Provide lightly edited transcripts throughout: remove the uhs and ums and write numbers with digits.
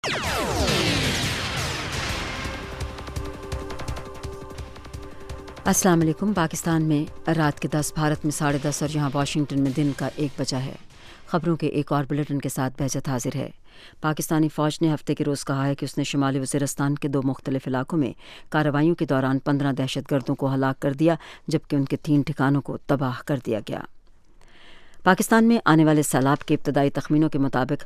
अस्सलाम वालेकुम। पाकिस्तान में रात के 10, भारत में 10:30 और यहाँ वाशिंगटन में दिन का 1 बजा है। खबरों के एक और बुलेटिन के साथ बहजत हाजिर है। पाकिस्तानी फ़ौज ने हफ्ते के रोज़ कहा है कि उसने शुमाली वज़ीरिस्तान के 2 मुख्तलिफ इलाकों में कार्रवाइयों के दौरान 15 दहशतगर्दों को हलाक कर दिया, जबकि उनके 3 ठिकानों को तबाह कर दिया गया। पाकिस्तान में आने वाले सैलाब के इब्तदाई तखमीनों के मुताबिक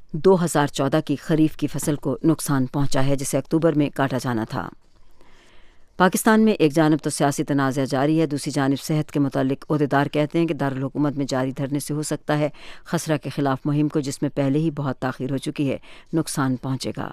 2014 की खरीफ की फसल को नुकसान पहुंचा है, जिसे अक्टूबर में काटा जाना था। पाकिस्तान में एक जानिब तो सियासी तनाज़ा जारी है, दूसरी जानिब सेहत के मुतालिक ओहदेदार कहते हैं कि दारुल हुकूमत में जारी धरने से हो सकता है खसरा के खिलाफ मुहिम को, जिसमें पहले ही बहुत ताख़ीर हो चुकी है, नुकसान पहुंचेगा।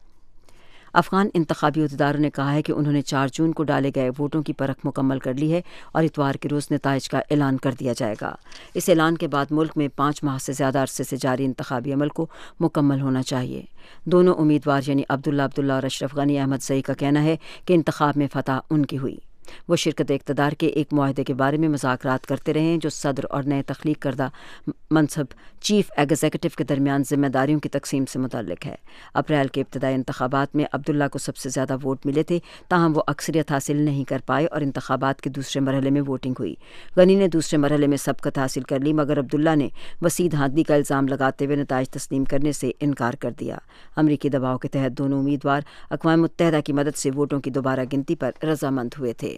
अफ़गान इंतखाबी ओहदेदारों ने कहा है कि उन्होंने 4 जून को डाले गए वोटों की परख मुकम्मल कर ली है और इतवार के रोज़ नताइज का ऐलान कर दिया जाएगा। इस ऐलान के बाद मुल्क में 5 माह से ज़्यादा अरसे से जारी इंतखाबी अमल को मुकम्मल होना चाहिए। दोनों उम्मीदवार यानी अब्दुल्ला और अशरफ गनी अहमद सई का कहना है कि इंतखाब में फ़तह उनकी हुई। वो शिरकत इक़्तिदार के एक मुआहदे के बारे में मुज़ाकरात करते रहे हैं जो सदर और नए तख्लीक करदा मनसब चीफ एग्जीक्यूटिव के दरमियान जिम्मेदारियों की तकसीम से मुतल्लिक है। अप्रैल के इब्तदाई इंतखाबात में अब्दुल्ला को सबसे ज़्यादा वोट मिले थे, ताहम वो अक्सरियत हासिल नहीं कर पाए और इंतखाबात के दूसरे मरहले में वोटिंग हुई। गनी ने दूसरे मरहले में सबकत हासिल कर ली, मगर अब्दुल्ला ने वसी धांधली का इल्ज़ाम लगाते हुए नताइज तस्लीम करने से इनकार कर दिया। अमरीकी दबाव के तहत दोनों उम्मीदवार अक़वाम मुत्तहिदा की मदद से वोटों की दोबारा गिनती पर रजामंद हुए थे।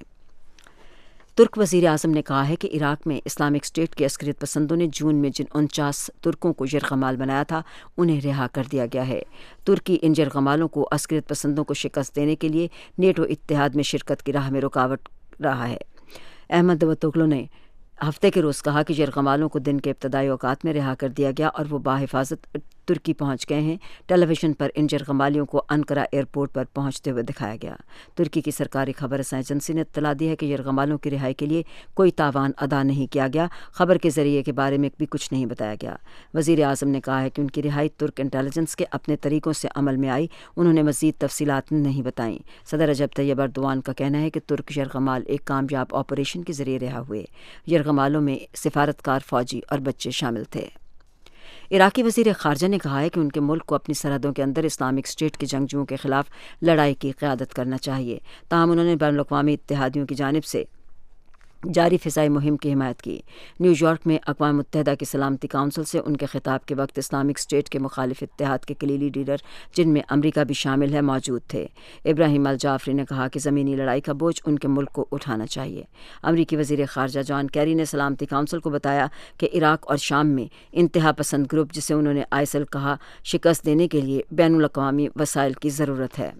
तुर्क वज़ीर आज़म ने कहा है कि इराक में इस्लामिक स्टेट के अस्करियत पसंदों ने जून में जिन 49 तुर्कों को यरगमाल बनाया था, उन्हें रिहा कर दिया गया है। तुर्की इन यरगमालों को अस्करियत पसंदों को शिकस्त देने के लिए नेटो इत्तेहाद में शिरकत की राह में रुकावट रहा है। अहमद दावतोगलू ने हफ्ते के रोज़ कहा कि यरगमालों को दिन के इब्तदाई औकात में रिहा कर दिया गया और वो बाहिफाजत तुर्की पहुंच गए हैं। टेलीविज़न पर इन यरगमालियों को अनकरा एयरपोर्ट पर पहुंचते हुए दिखाया गया। तुर्की की सरकारी खबर रसां एजेंसी ने इत्तला दी है कि यरगमालों की रिहाई के लिए कोई तावान अदा नहीं किया गया। खबर के ज़रिए के बारे में भी कुछ नहीं बताया गया। वज़ीर आज़म ने कहा है कि उनकी रिहाई तुर्क इंटेलिजेंस के अपने तरीक़ों से अमल में आई। उन्होंने मज़ीद तफसीलात नहीं बताईं। सदर रजब तैयब एर्दोआन का कहना है कि तुर्क यरगमाल एक कामयाब ऑपरेशन के ज़रिए रिहा हुए। यरगमालों में सिफारतकार, फ़ौजी और बच्चे शामिल थे। इराकी वज़ीर ख़ारजा ने कहा है कि उनके मुल्क को अपनी सरहदों के अंदर इस्लामिक स्टेट के जंगजुओं के खिलाफ लड़ाई की क़यादत करना चाहिए। ताहम उन्होंने बैनुल-अक़वामी इत्तेहादियों की जानिब से जारी फ़िज़ाई मुहिम की हिमायत की। न्यूयॉर्क में अक़वाम मुत्तहिदा की सलामती काउंसिल से उनके खिताब के वक्त इस्लामिक स्टेट के मुखालिफ इत्तेहाद के कलीली लीडर, जिनमें अमरीका भी शामिल है, मौजूद थे। इब्राहिम अल जाफ़री ने कहा कि ज़मीनी लड़ाई का बोझ उनके मुल्क को उठाना चाहिए। अमरीकी वज़ीर ख़ारजा जॉन कैरी ने सलामती काउंसिल को बताया कि इराक और शाम में इंतहा पसंद ग्रुप, जिसे उन्होंने आइसिल कहा, शिकस्त देने के लिए बैनुल-अक़वामी वसाइल की ज़रूरत है।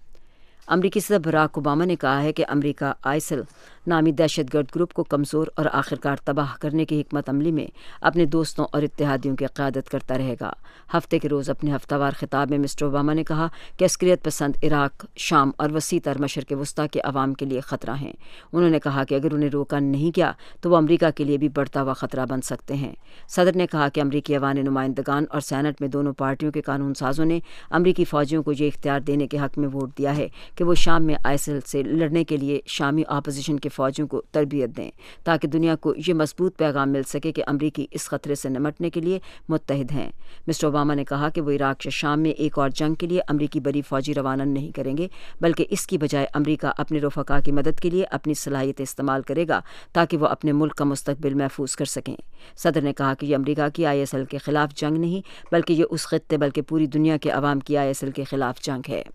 अमरीकी सदर बराक ओबामा ने कहा है कि अमरीका आइसिल नामी दहशतगर्द ग्रुप को कमज़ोर और आखिरकार तबाह करने की हिकमत अमली में अपने दोस्तों और इत्तेहादियों की क़यादत करता रहेगा। हफ्ते के रोज़ अपने हफ्तावार खिताब में मिस्टर ओबामा ने कहा कि अस्करियत पसंद इराक, शाम और वसी तर मशरिक़ वस्ता के अवाम के लिए ख़तरा हैं। उन्होंने कहा कि अगर उन्हें रोका नहीं गया तो वह अमरीका के लिए भी बढ़ता हुआ ख़तरा बन सकते हैं। सदर ने कहा कि अमरीकी अवान नुमाइंदगान और सैनट में दोनों पार्टियों के कानून साजों ने अमरीकी फ़ौजियों को ये इख्तियार देने के हक़ में वोट दिया है कि वो शाम में आइसिल से लड़ने के लिए शामी अपोजिशन के फ़ौजियों को तरबियत दें, ताकि दुनिया को ये मजबूत पैगाम मिल सके कि अमरीकी इस खतरे से निमटने के लिए मुत्तहिद हैं। मिस्टर ओबामा ने कहा कि वो इराक या शाम में एक और जंग के लिए अमरीकी बड़ी फ़ौजी रवाना नहीं करेंगे, बल्कि इसकी बजाय अमरीका अपने रफ़क़ा की मदद के लिए अपनी सलाहियतें इस्तेमाल करेगा ताकि वह अपने मुल्क का मुस्तक़बिल महफूज कर सकें। सदर ने कहा कि यह अमरीका की ISIL के ख़िलाफ़ जंग नहीं, बल्कि ये उस ख़ित्ते बल्कि पूरी दुनिया के अवाम की ISIL के ख़िलाफ़ जंग है।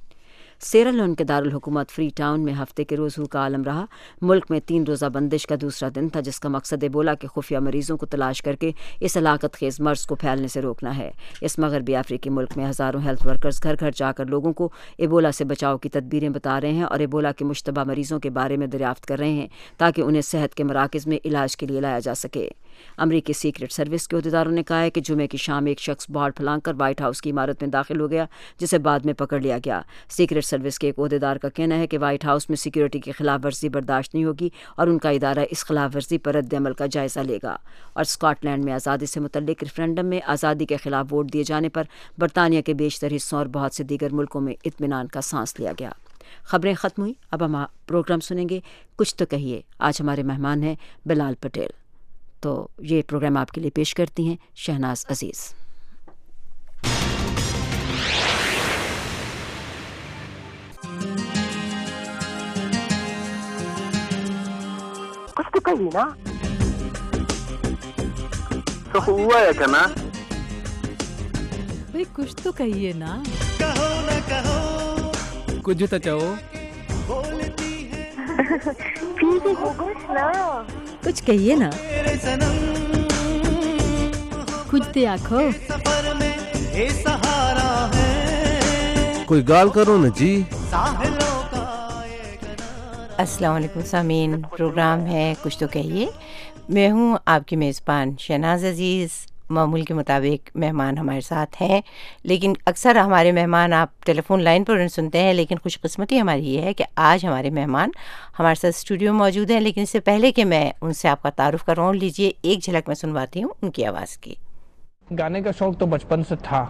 सेरालोन के दारुल हुकूमत फ्री टाउन में हफ्ते के रोज़ का आलम रहा। मुल्क में 3 रोज़ा बंदिश का दूसरा दिन था, जिसका मकसद एबोला के खुफिया मरीजों को तलाश करके इस हलाकत खेज़ मर्ज़ को फैलने से रोकना है। इस मगरबी अफ्रीकी मुल्क में हज़ारों हेल्थ वर्कर्स घर घर जाकर लोगों को एबोला से बचाव की तदबीरें बता रहे हैं और एबोला के मुश्तबा मरीजों के बारे में दरियाफ्त कर रहे हैं, ताकि उन्हें सेहत के मराकज़ में इलाज के लिए लाया जा सके। अमरीकी सीक्रेट सर्विस के अहदेदारों ने कहा है कि जुमे की शाम एक शख्स बाड़ फैलाकर व्हाइट हाउस की इमारत में दाखिल हो गया, जिसे बाद में पकड़ लिया गया। सीक्रेट सर्विस के एक अहदेदार का कहना है कि व्हाइट हाउस में सिक्योरिटी की खिलाफ वर्जी बर्दाश्त नहीं होगी और उनका इदारा इस खिलाफ वर्जी पर रद्द-ए-अमल का जायजा लेगा। और स्कॉटलैंड में आज़ादी से मुतल्लिक रेफरेंडम में आज़ादी के खिलाफ वोट दिए जाने पर बरतानिया के बेशतर हिस्सों और बहुत से दीगर मुल्कों में इत्मीनान का सांस लिया गया। खबरें ख़त्म हुई, अब हम प्रोग्राम सुनेंगे कुछ तो कहिए। आज हमारे मेहमान हैं बिलाल पटेल, तो ये प्रोग्राम आपके लिए पेश करती हैं शहनाज अजीज़। कहिए ना। तो हुआ है क्या ना? भाई कुछ तो कहिए ना। कहो ना कहो, कुछ तो कहो। फिर भी हो कुछ ना। कुछ कहिए ना। मेरे सनम, कुछ तो आखो। सफर में ये सहारा है, कोई गाल करो ना जी। साहिलों का ये किनारा। अस्सलाम वालेकुम सामीन, प्रोग्राम है कुछ तो कहिए। मैं हूँ आपकी मेज़बान शहनाज अज़ीज़। मामूल के मुताबिक मेहमान हमारे साथ हैं, लेकिन अक्सर हमारे मेहमान आप टेलीफोन लाइन पर उन्हें सुनते हैं, लेकिन खुशकिस्मती हमारी ये है कि आज हमारे मेहमान हमारे साथ स्टूडियो में मौजूद हैं। लेकिन इससे पहले कि मैं उनसे आपका तारुफ करवाऊँ, लीजिए एक झलक मैं सुनवाती हूँ उनकी आवाज़ की। गाने का शौक तो बचपन से था,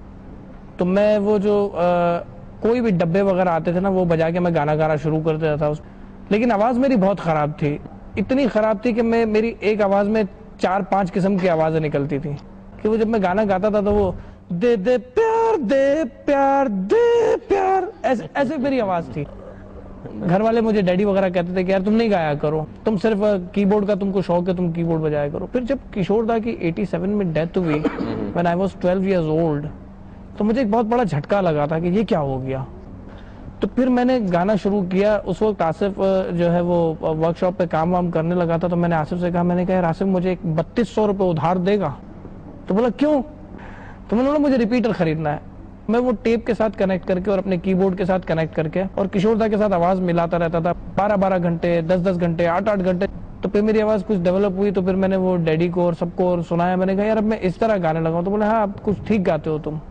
तो मैं वो जो कोई भी डब्बे वगैरह आते थे ना, वो बजा के मैं गाना गाना शुरू कर देता था। लेकिन आवाज़ मेरी बहुत ख़राब थी, इतनी ख़राब थी कि मेरी एक आवाज़ में 4-5 किस्म की आवाज़ें निकलती थी। कि वो जब मैं गाना गाता था तो वो दे दे प्यार दे प्यार दे प्यार, ऐसे मेरी आवाज़ थी। घर वाले मुझे डैडी वगैरह कहते थे कि यार तुम नहीं गाया करो, तुम सिर्फ कीबोर्ड का तुमको शौक है, तुम कीबोर्ड बजाया करो। फिर जब किशोर दा की 87 में डेथ हुई, when I was 12 years old, तो मुझे एक बहुत बड़ा झटका लगा था कि ये क्या हो गया। तो फिर मैंने गाना शुरू किया। उस वक्त आसिफ जो है वो वर्कशॉप पे काम वाम करने लगा था, तो मैंने आसिफ से कहा, मैंने कहा यार आसिफ मुझे एक 3200 रुपये उधार देगा? तो बोला क्यों? तो मैंने बोला मुझे रिपीटर खरीदना है। मैं वो टेप के साथ कनेक्ट करके और अपने कीबोर्ड के साथ कनेक्ट करके और किशोर दा के साथ आवाज़ मिलाता रहता था 12-12 घंटे, 10-10 घंटे, 8-8 घंटे। तो फिर मेरी आवाज़ कुछ डेवलप हुई, तो फिर मैंने वो डैडी को और सबको और सुनाया। मैंने कहा यार अब मैं इस तरह गाने लगाऊं। तो बोले हाँ आप कुछ ठीक गाते हो तुम।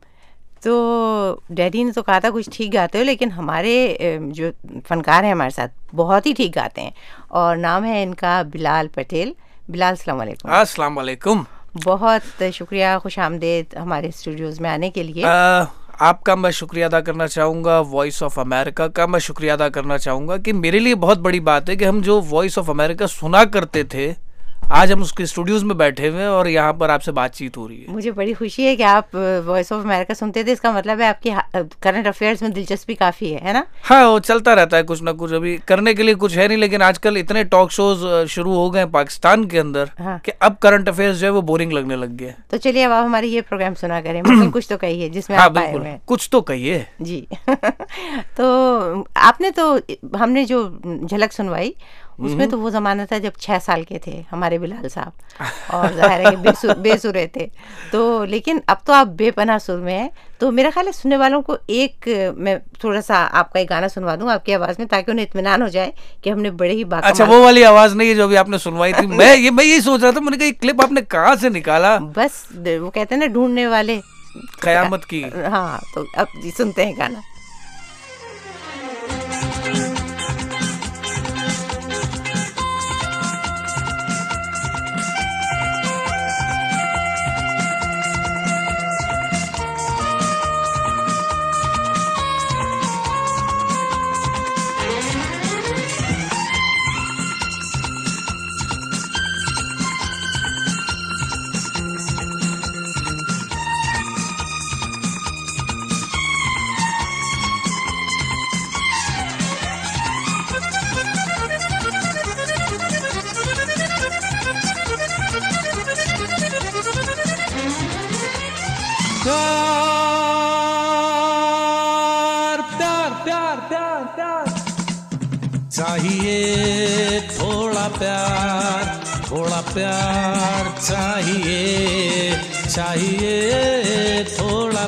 तो डैडी ने तो कहा था कुछ ठीक गाते हो, लेकिन हमारे जो फनकार हैं हमारे साथ बहुत ही ठीक गाते हैं, और नाम है इनका बिलाल पटेल। बिलाल अस्सलाम वालेकुम। अस्सलाम वालेकुम। बहुत शुक्रिया, खुश आमदेद हमारे स्टूडियोज़ में आने के लिए। आपका मैं शुक्रिया अदा करना चाहूँगा, वॉइस ऑफ अमेरिका का मैं शुक्रिया अदा करना चाहूँगा कि मेरे लिए बहुत बड़ी बात है कि हम जो वॉइस ऑफ अमेरिका सुना करते थे, आज हम उसके स्टूडियोज में बैठे हुए हैं और यहाँ पर आपसे बातचीत हो रही है। मुझे बड़ी खुशी है कि आप वॉइस ऑफ अमेरिका सुनते थे। इसका मतलब है आपकी करंट अफेयर्स में दिलचस्पी काफ़ी है ना? हाँ, वो चलता रहता है कुछ ना कुछ। अभी करने के लिए कुछ है नहीं, लेकिन आजकल इतने टॉक शोज शुरू हो गए पाकिस्तान के अंदर कि अब करंट अफेयर्स जो है वो बोरिंग लगने लग गया। तो चलिए अब आप हमारे ये प्रोग्राम सुना करें, मतलब कुछ तो कहिए जिसमें आप आए हुए हैं। कुछ तो कहिए जी। तो आपने तो हमने जो झलक सुनवाई उसमें तो वो ज़माना था जब 6 साल के थे हमारे बिलाल साहब, और ज़ाहिर है कि बेसुरे थे। तो लेकिन अब तो आप बेपनाह सुर में हैं। तो मेरा ख्याल है सुनने वालों को मैं थोड़ा सा आपका एक गाना सुनवा दूं आपकी आवाज़ में, ताकि उन्हें इत्मीनान हो जाए कि हमने बड़े ही बात। अच्छा, वो वाली आवाज़ नहीं है जो अभी आपने सुनवाई थी। मैं यही सोच रहा था, मैंने कहा ये क्लिप आपने कहाँ से निकाला? बस वो कहते हैं ना, ढूंढने वाले क़यामत की। हाँ, तो अब जी सुनते हैं गाना। चाहिए थोड़ा प्यार चाहिए थोड़ा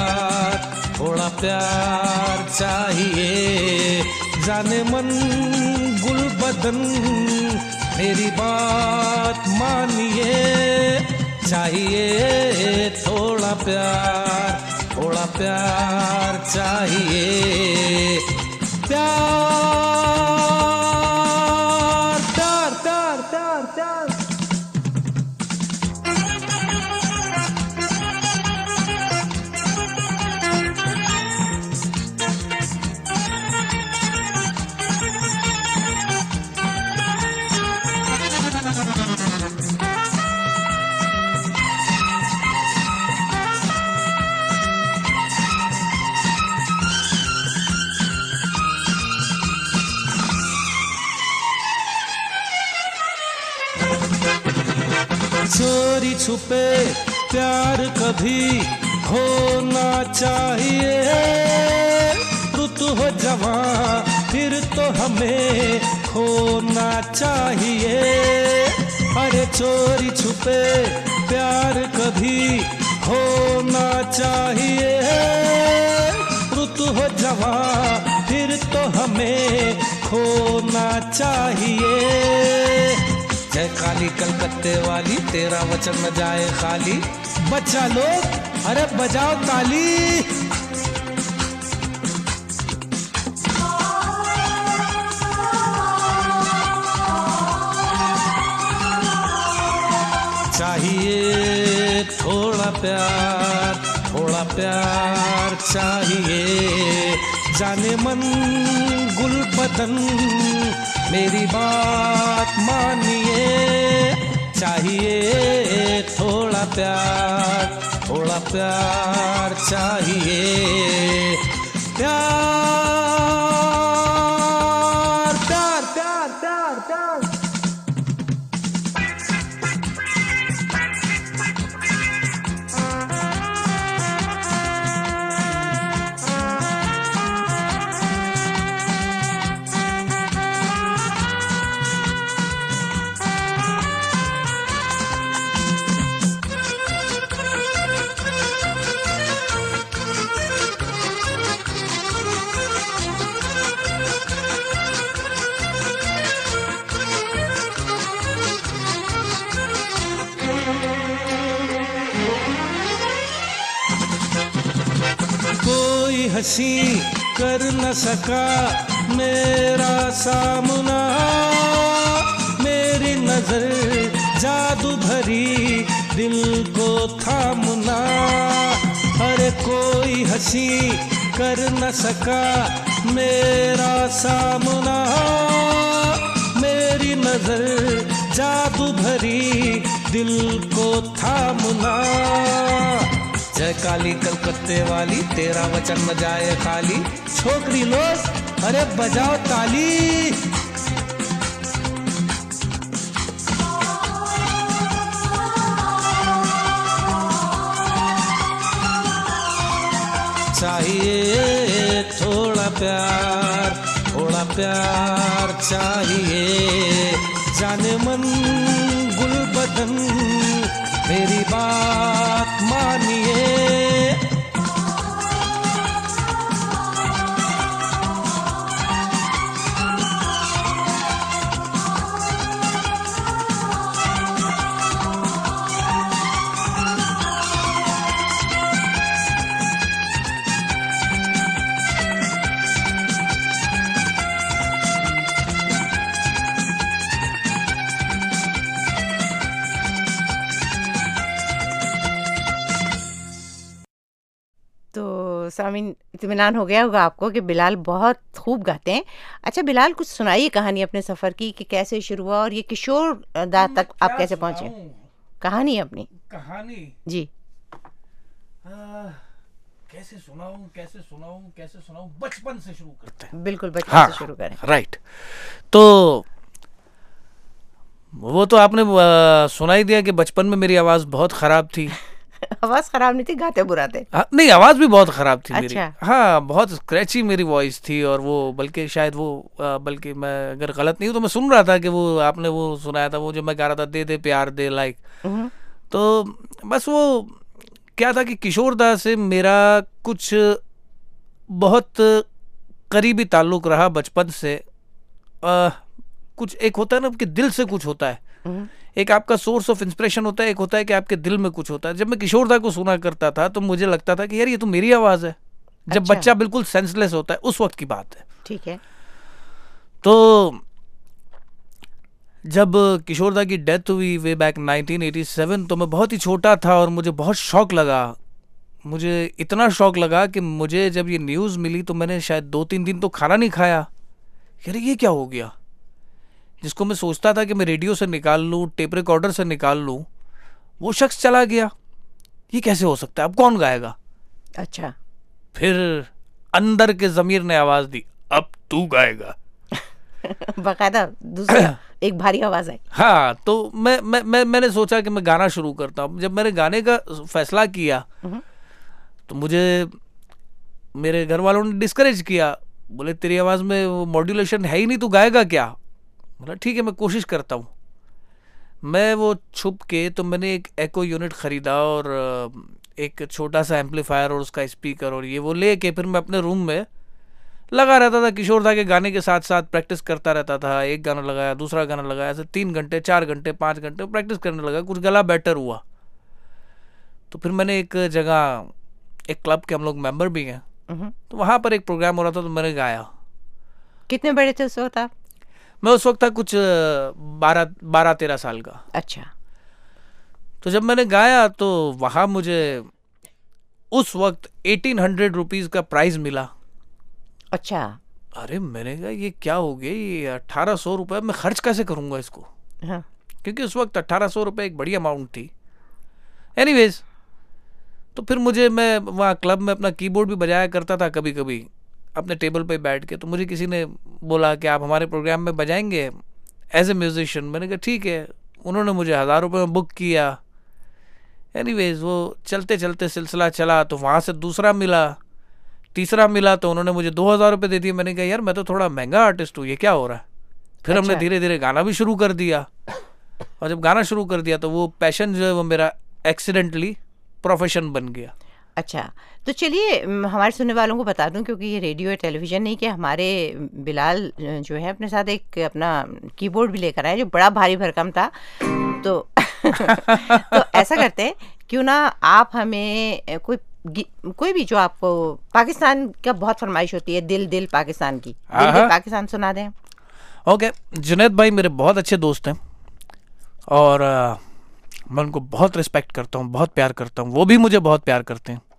प्यार चाहिए। जाने मन गुल बदन मेरी बात मानिए, चाहिए थोड़ा प्यार चाहिए। प्यार छुपे प्यार कभी होना चाहिए, रुत हो जवां फिर तो हमें खोना चाहिए। अरे चोरी छुपे प्यार कभी होना चाहिए, रुत हो जवां फिर तो हमें खोना चाहिए। जय काली कलकत्ते वाली तेरा वचन न जाए खाली, बच्चा लोग अरे बजाओ ताली। चाहिए थोड़ा प्यार चाहिए, जाने मन गुल बदन मेरी बात मानिए। चाहिए थोड़ा प्यार चाहिए, प्यार प्यार प्यार प्यार प्यार। कोई हंसी कर न सका मेरा सामना, मेरी नजर जादू भरी दिल को थामना। अरे कोई हंसी कर न सका मेरा सामना, मेरी नजर जादू भरी दिल को थामना। जय काली कलकत्ते वाली तेरा वचन न जाए खाली, छोकरी लोग अरे बजाओ ताली। चाहिए थोड़ा प्यार चाहिए, जाने मन गुल बदन मेरी बात मानिए। सामीन इत्मीनान हो गया होगा आपको कि बिलाल बहुत खूब गाते हैं। अच्छा बिलाल, कुछ सुनाइए कहानी अपने सफ़र की कि कैसे शुरू हुआ और ये किशोर दा तक आप कैसे पहुंचे। कहानी अपनी कहानी जी। कैसे सुनाऊं बचपन से शुरू करते हैं। बिल्कुल बचपन से शुरू करें। राइट। तो वो तो आपने सुनाई दिया कि बचपन में मेरी आवाज़ बहुत ख़राब थी। आवाज खराब नहीं थी, गाते बुराते। नहीं, आवाज भी बहुत खराब थी मेरी। अच्छा। हाँ, बहुत स्क्रैची मेरी वॉइस थी। और वो बल्कि शायद वो बल्कि मैं अगर गलत नहीं हूँ तो मैं सुन रहा था कि वो आपने वो सुनाया था, वो जो मैं गा रहा था, दे दे प्यार दे लाइक। तो बस वो क्या था कि किशोर दा से मेरा कुछ बहुत करीबी ताल्लुक रहा बचपन से। कुछ एक होता है ना कि दिल से कुछ होता है, एक आपका सोर्स ऑफ इंस्पिरेशन होता है, एक होता है कि आपके दिल में कुछ होता है। जब मैं किशोर दा को सुना करता था तो मुझे लगता था कि यार ये तो मेरी आवाज़ है। जब अच्छा। बच्चा बिल्कुल सेंसलेस होता है उस वक्त की बात है। ठीक है। तो जब किशोर दा की डेथ हुई वे बैक 1987, तो मैं बहुत ही छोटा था और मुझे बहुत शौक लगा। मुझे इतना शौक लगा कि मुझे जब ये न्यूज़ मिली तो मैंने शायद 2-3 दिन तो खाना नहीं खाया। यार ये क्या हो गया? जिसको मैं सोचता था कि मैं रेडियो से निकाल लूँ, टेप रिकॉर्डर से निकाल लूँ, वो शख्स चला गया। ये कैसे हो सकता है? अब कौन गाएगा? अच्छा। फिर अंदर के ज़मीर ने आवाज़ दी, अब तू गाएगा। बाकायदा दूसरा एक भारी आवाज आई। हाँ, तो मैंने सोचा कि मैं गाना शुरू करता हूँ। जब मैंने गाने का फैसला किया तो मुझे मेरे घर वालों ने डिस्करेज किया, बोले तेरी आवाज़ में वो मॉड्यूलेशन है ही नहीं, तू गाएगा क्या? बोला ठीक है मैं कोशिश करता हूँ। मैं वो छुप के तो मैंने एक एको यूनिट ख़रीदा और एक छोटा सा एम्पलीफायर और उसका स्पीकर और ये वो ले के फिर मैं अपने रूम में लगा रहता था। किशोर दा के गाने के साथ साथ प्रैक्टिस करता रहता था। एक गाना लगाया, दूसरा गाना लगाया, ऐसे 3 घंटे 4 घंटे 5 घंटे प्रैक्टिस करने लगा। कुछ गला बेटर हुआ तो फिर मैंने एक जगह, एक क्लब के हम लोग मेंबर भी हैं, तो वहाँ पर एक प्रोग्राम हो रहा था तो मैंने गाया। कितने बड़े थे उस वक्त आप? मैं उस वक्त था कुछ 12-13 साल का। अच्छा। तो जब मैंने गाया तो वहाँ मुझे उस वक्त 1800 रुपीज़ का प्राइज़ मिला। अच्छा। अरे मैंने कहा ये क्या हो गया, ये 1800 रुपये मैं खर्च कैसे करूँगा इसको? हाँ। क्योंकि उस वक्त 1800 रुपये एक बड़ी अमाउंट थी। एनीवेज, तो फिर मैं वहाँ क्लब में अपना कीबोर्ड भी बजाया करता था कभी कभी अपने टेबल पे बैठ के। तो मुझे किसी ने बोला कि आप हमारे प्रोग्राम में बजाएंगे एज ए म्यूजिशियन। मैंने कहा ठीक है। उन्होंने मुझे 1000 रुपये में बुक किया। एनीवेज, वो चलते चलते सिलसिला चला तो वहाँ से दूसरा मिला, तीसरा मिला तो उन्होंने मुझे 2000 रुपये दे दिए। मैंने कहा यार मैं तो थोड़ा महंगा आर्टिस्ट हूँ, ये क्या हो रहा है? फिर हमने धीरे धीरे गाना भी शुरू कर दिया और जब गाना शुरू कर दिया तो वो पैशन जो है वो मेरा एक्सीडेंटली प्रोफेशन बन गया। अच्छा, तो चलिए हमारे सुनने वालों को बता दूं, क्योंकि ये रेडियो और टेलीविज़न नहीं, कि हमारे बिलाल जो है अपने साथ एक अपना कीबोर्ड भी लेकर आए जो बड़ा भारी भरकम था। तो तो ऐसा करते हैं, क्यों ना आप हमें कोई भी जो आपको पाकिस्तान का बहुत फरमाइश होती है, दिल दिल पाकिस्तान की, दिल दिल पाकिस्तान सुना दें। ओके, जुनैद भाई मेरे बहुत अच्छे दोस्त हैं और मैं उनको बहुत रिस्पेक्ट करता हूँ, बहुत प्यार करता हूँ, वो भी मुझे बहुत प्यार करते हैं।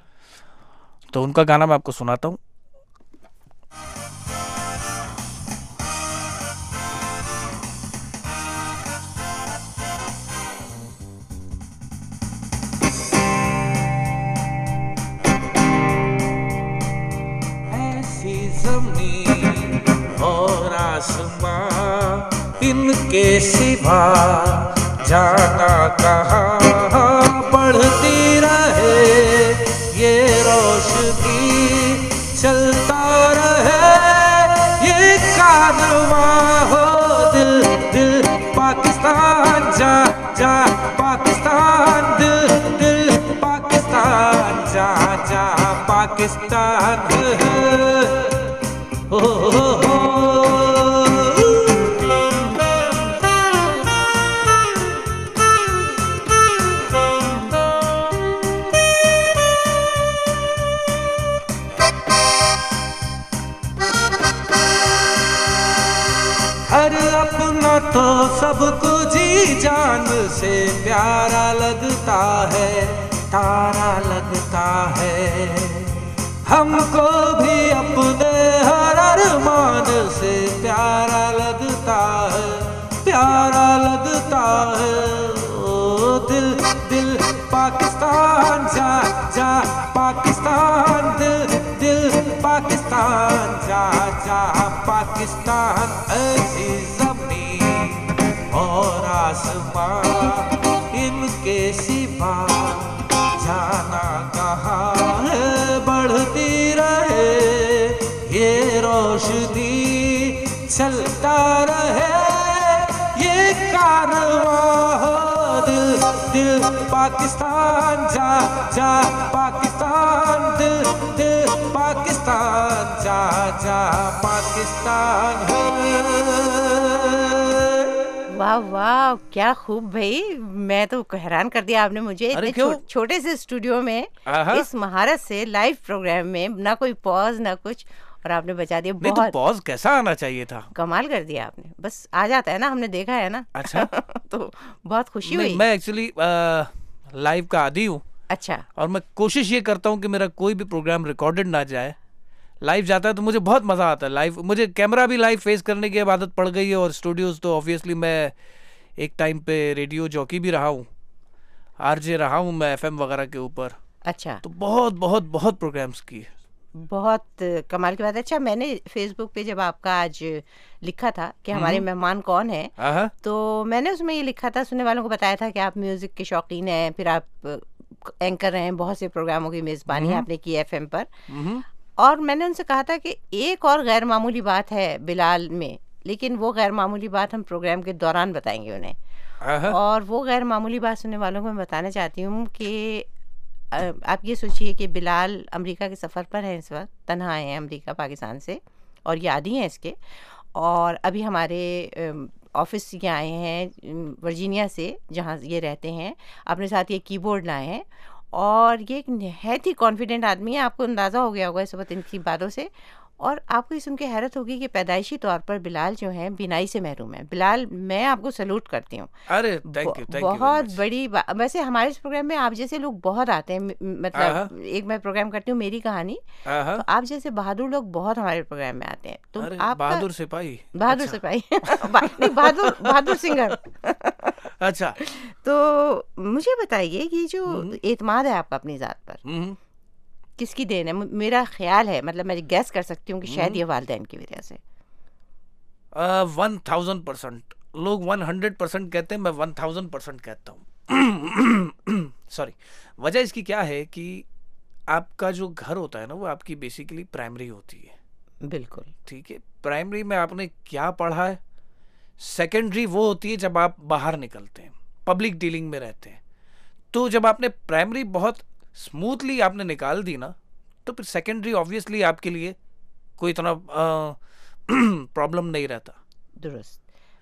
तो उनका गाना मैं आपको सुनाता हूँ। ऐसी ज़मीन और आसमां इनके सिवा जाना कहाँ, बढ़ती रहे ये रोशनी, चलता रहे ये कारवां हो। दिल दिल पाकिस्तान, जा जा पाकिस्तान, दिल दिल पाकिस्तान, जा जा पाकिस्तान। हो तो सब कुछ ही जान से प्यारा लगता है, तारा लगता है। हमको भी अपने हर अरमान से प्यारा लगता है, प्यारा लगता है। ओ दिल दिल पाकिस्तान, जा जा पाकिस्तान, दिल दिल पाकिस्तान, जा जा पाकिस्तान। ऐसी और आसमां इनके सिवा जाना कहाँ है, बढ़ती रहे ये रोशनी, चलता रहे ये कारवां हो। दिल दिल पाकिस्तान, जा जा पाकिस्तान, दिल दिल पाकिस्तान, जा जा पाकिस्तान है। वाह वाह, क्या खूब भाई, मैं तो हैरान कर दिया आपने मुझे। इतने छोटे से स्टूडियो में इस महारत से लाइव प्रोग्राम में, ना कोई पॉज ना कुछ, और आपने बचा दिया। बहुत तो पॉज कैसा आना चाहिए था, कमाल कर दिया आपने। बस आ जाता है ना, हमने देखा है ना। अच्छा तो बहुत खुशी हुई। मैं एक्चुअली लाइव का आदी हूँ। अच्छा। और मैं कोशिश ये करता हूँ कि मेरा कोई भी प्रोग्राम रिकॉर्डेड ना जाए, लाइव जाता है तो मुझे बहुत मज़ा आता है। लाइव मुझे कैमरा भी लाइव फेस करने की आदत पड़ गई है और स्टूडियोज़ तो ऑब्वियसली मैं एक टाइम पे रेडियो जॉकी भी रहा हूँ, आरजे रहा हूँ मैं FM वगैरह के ऊपर। अच्छा। तो बहुत बहुत बहुत प्रोग्राम्स किए, बहुत कमाल की बात है। अच्छा, मैंने फेसबुक पे जब आपका आज लिखा था कि हमारे मेहमान कौन है, तो मैंने उसमें ये लिखा था, सुनने वालों को बताया था कि आप म्यूजिक के शौकीन हैं, फिर आप एंकर हैं, बहुत से प्रोग्रामों की मेजबानी आपने की एफएम पर, और मैंने उनसे कहा था कि एक और गैर मामूली बात है बिलाल में, लेकिन वो गैर मामूली बात हम प्रोग्राम के दौरान बताएंगे उन्हें। और वो गैर मामूली बात सुनने वालों को मैं बताना चाहती हूँ कि आप ये सोचिए कि बिलाल अमेरिका के सफ़र पर हैं, इस वक्त तन्हा आए हैं अमेरिका पाकिस्तान से, और ये आदी हैं इसके, और अभी हमारे ऑफिस ये आए हैं वर्जीनिया से जहाँ ये रहते हैं, अपने साथ ये कीबोर्ड लाए हैं, और ये एक नहायत ही कॉन्फिडेंट आदमी है। आपको अंदाज़ा हो गया होगा इस वक्त इनकी बातों से, और आपको ये सुन के हैरत होगी कि पैदाइशी तौर पर बिलाल जो हैं बीनाई से महरूम है। बिलाल, मैं आपको सैल्यूट करती हूँ। अरे थैंक यू बहुत बड़ी वैसे हमारे इस प्रोग्राम में आप जैसे लोग बहुत आते हैं, मतलब एक मैं प्रोग्राम करती हूँ मेरी कहानी, तो आप जैसे बहादुर लोग बहुत हमारे प्रोग्राम में आते हैं। तो आप बहादुर सिपाही, बहादुर सिपाही नहीं, बहादुर सिंगर। अच्छा, तो मुझे बताइए कि जो एतमाद है आपका अपनी ज़ात पर, किसकी देन है? मेरा ख्याल है, मतलब मैं गैस कर सकती हूँ कि शायद ये वालिदैन की वजह से। 1000% लोग 100% कहते हैं, मैं 1000% कहता हूँ। सॉरी, वजह इसकी क्या है कि आपका जो घर होता है ना, वो आपकी बेसिकली प्राइमरी होती है। बिल्कुल ठीक है, प्राइमरी में आपने क्या पढ़ा है, सेकेंडरी वो होती है जब आप बाहर निकलते हैं, पब्लिक डीलिंग में रहते हैं। तो जब आपने प्राइमरी बहुत स्मूथली आपने निकाल दी ना, तो फिर सेकेंडरी ऑब्वियसली आपके लिए कोई इतना प्रॉब्लम नहीं रहता। दुरुस्त।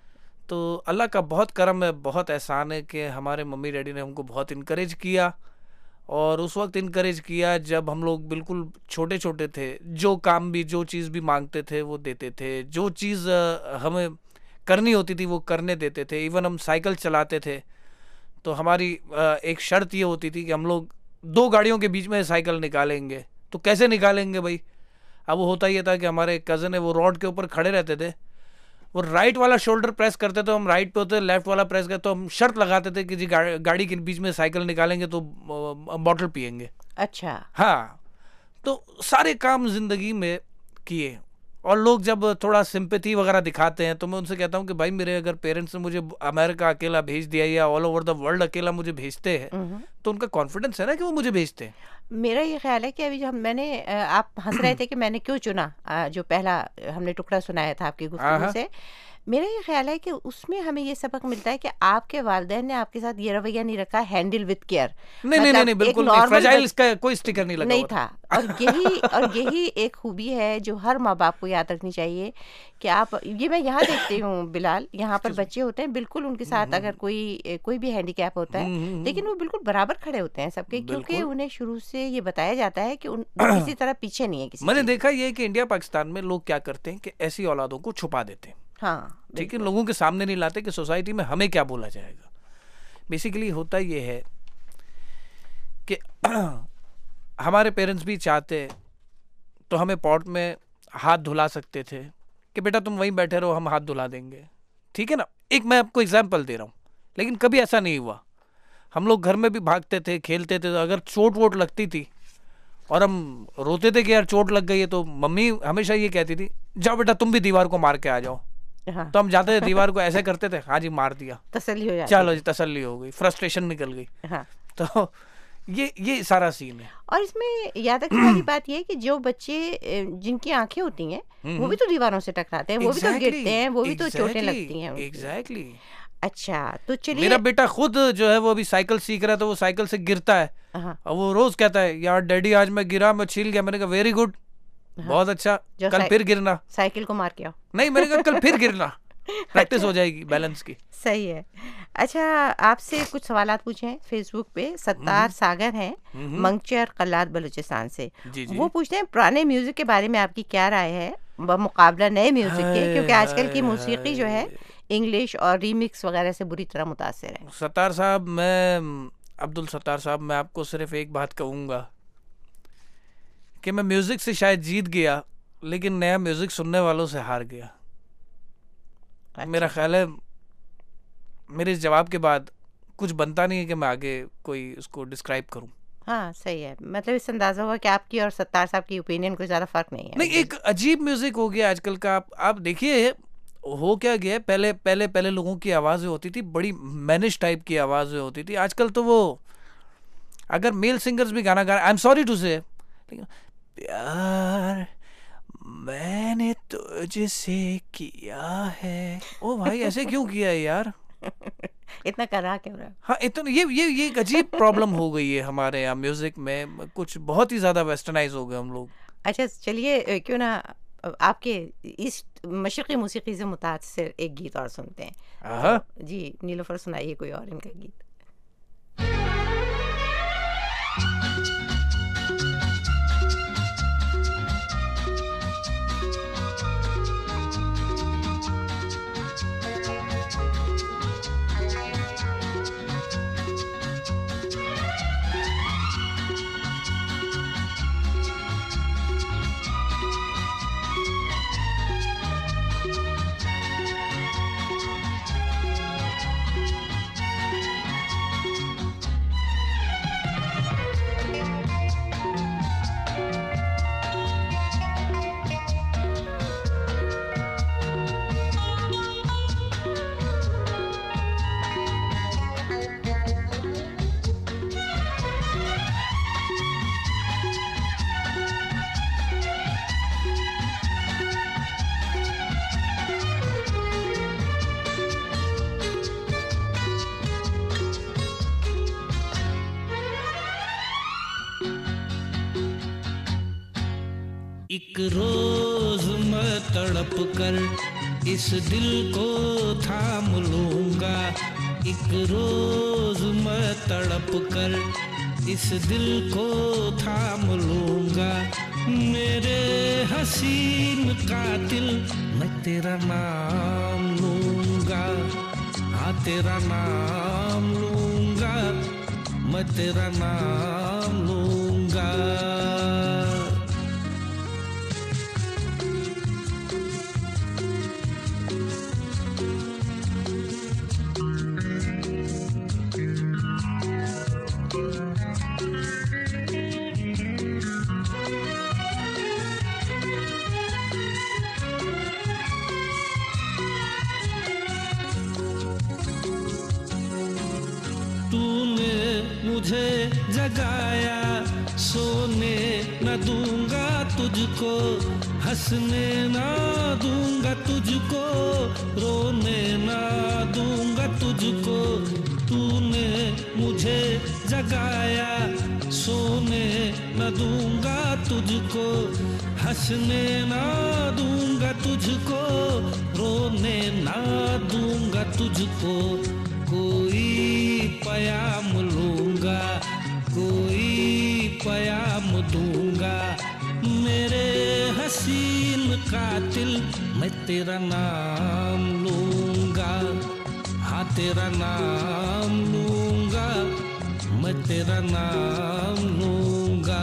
तो अल्लाह का बहुत करम है, बहुत एहसान है कि हमारे मम्मी डैडी ने हमको बहुत इनकरेज किया, और उस वक्त इनकरेज किया जब हम लोग बिल्कुल छोटे छोटे थे। जो काम भी, जो चीज़ भी मांगते थे वो देते थे, जो चीज़ हमें करनी होती थी वो करने देते थे। इवन हम साइकिल चलाते थे तो हमारी एक शर्त ये होती थी कि हम लोग 2 गाड़ियों के बीच में साइकिल निकालेंगे। तो कैसे निकालेंगे भाई? अब वो होता ये था कि हमारे कज़न है वो रोड के ऊपर खड़े रहते थे, वो राइट वाला शोल्डर प्रेस करते तो हम राइट पे होते, लेफ्ट वाला प्रेस करते तो हम शर्त लगाते थे कि जी गाड़ी के बीच में साइकिल निकालेंगे तो बॉटल पियेंगे। अच्छा। हाँ, तो सारे काम जिंदगी में किए। और लोग जब थोड़ा सिंपैथी वगैरह दिखाते हैं तो मैं उनसे कहता हूँ कि भाई मेरे अगर पेरेंट्स ने मुझे अमेरिका अकेला भेज दिया या ऑल ओवर द वर्ल्ड अकेला मुझे भेजते हैं तो उनका कॉन्फिडेंस है ना कि वो मुझे भेजते हैं। मेरा ये ख्याल है कि अभी जब मैंने आप हंस रहे थे कि मैंने क्यों चुना जो पहला हमने टुकड़ा सुनाया था आपकी गुफ्तगू से, मेरा ये ख्याल है कि उसमें हमें ये सबक मिलता है कि आपके वालिदैन ने आपके साथ ये रवैया नहीं रखा, हैंडल विद केयर। नहीं, बिल्कुल नहीं, फ्रेजाइल इसका कोई स्टिकर नहीं लगा नहीं था। और यही एक खूबी है जो हर माँ बाप को याद रखनी चाहिए कि आप, ये मैं यहाँ देखती हूँ बिलाल, यहाँ पर बच्चे होते हैं बिल्कुल उनके साथ अगर कोई भी हैंडीकैप होता है, लेकिन वो बिल्कुल बराबर खड़े होते हैं सबके, क्योंकि उन्हें शुरू से ये बताया जाता है कि किसी तरह पीछे नहीं है किसी। मैंने देखा ये कि इंडिया पाकिस्तान में लोग क्या करते हैं कि ऐसी औलादों को छुपा देते हैं। हाँ, ठीक है, लोगों के सामने नहीं लाते कि सोसाइटी में हमें क्या बोला जाएगा। बेसिकली होता ये है कि हमारे पेरेंट्स भी चाहते तो हमें पॉट में हाथ धुला सकते थे कि बेटा तुम वहीं बैठे रहो, हम हाथ धुला देंगे। ठीक है ना, एक मैं आपको एग्जांपल दे रहा हूँ, लेकिन कभी ऐसा नहीं हुआ। हम लोग घर में भी भागते थे, खेलते थे, तो अगर चोट वोट लगती थी और हम रोते थे कि यार चोट लग गई है, तो मम्मी हमेशा ये कहती थी जाओ बेटा तुम भी दीवार को मार के आ जाओ। हाँ। तो हम जाते थे दीवार को ऐसे करते थे, हाँ जी मार दिया, तसल्ली हो जाती, चलो जी तसल्ली हो गई, फ्रस्ट्रेशन निकल गई। हाँ। तो ये सारा सीन है। और इसमें याद रखने वाली बात ये है कि जो बच्चे जिनकी आंखें होती हैं वो भी तो दीवारों से टकराते हैं, वो भी तो गिरते हैं, वो भी तो चोटें लगती हैं। एग्जैक्टली। अच्छा, तो चलिए, मेरा बेटा खुद जो है वो अभी साइकिल सीख रहा है, तो वो साइकिल से गिरता है और वो रोज कहता है यार डैडी आज मैं गिरा, मैं छिल गया। मैंने कहा वेरी गुड, बहुत अच्छा, कल फिर गिरना, साइकिल को मार के आओ। नहीं, मैंने कहा कल फिर गिरना, प्रैक्टिस हो जाएगी बैलेंस की। सही है। अच्छा, आपसे कुछ सवालात पूछे हैं फेसबुक पे। सत्तार सागर हैं मंगचर कल्लात बलूचिस्तान से। वो पूछते हैं पुराने म्यूजिक के बारे में आपकी क्या राय है मुकाबला नए म्यूजिक के, क्योंकि आजकल की मौसीकी जो है इंग्लिश और रीमिक्स वगैरह से बुरी तरह मुतासिर है। सत्तार साहब, मैं अब्दुल सत्तार साहब, मैं आपको सिर्फ एक बात कहूँगा कि मैं म्यूजिक से शायद जीत गया, लेकिन नया म्यूजिक सुनने वालों से हार गया। अच्छा। मेरा ख्याल है मेरे इस जवाब के बाद कुछ बनता नहीं है कि मैं आगे कोई उसको डिस्क्राइब करूं। हाँ सही है, मतलब इससे अंदाजा हुआ कि आपकी और सत्तार साहब की ओपिनियन कोई ज़्यादा फर्क नहीं है। नहीं, एक अजीब म्यूजिक हो गया आजकल का। आप देखिए हो क्या गया है, पहले लोगों की आवाज़ें होती थी, बड़ी मैनिश टाइप की आवाज़ें होती थी। आजकल तो वो अगर मेल सिंगर्स भी गाना गा, आई एम सॉरी टू से, प्यार मैंने तुझसे किया है, ओ भाई ऐसे क्यों किया है यार? इतना करा क्यों रहा? हाँ, इतना ये एक अजीब प्रॉब्लम हो गई है हमारे यहाँ म्यूजिक में, कुछ बहुत ही ज्यादा वेस्टर्नाइज हो गए हम लोग। अच्छा चलिए, क्यों ना आपके इस मशरक़ी मूसीक़ी से मुतासिर एक गीत और सुनते हैं। जी नीलोफर सुनाइए कोई और इनका गीत। एक रोज मैं तड़प कर इस दिल को थाम लूंगा, एक रोज मैं तड़प कर इस दिल को थाम लूंगा, मेरे हसीन कातिल मैं तेरा नाम लूंगा, हाँ तेरा नाम लूंगा, मैं तेरा नाम लूंगा। मुझे जगाया, सोने न दूंगा तुझको, हंसने ना दूंगा तुझको, रोने ना दूंगा तुझको, तूने मुझे जगाया, सोने न दूंगा तुझको, हंसने ना दूंगा तुझको, रोने ना दूंगा तुझको, कोई पयाम लूंगा, कोई पयाम दूंगा, मेरे हसीन कातिल मैं तेरा नाम लूंगा, हाँ तेरा नाम लूंगा, मैं तेरा नाम लूंगा।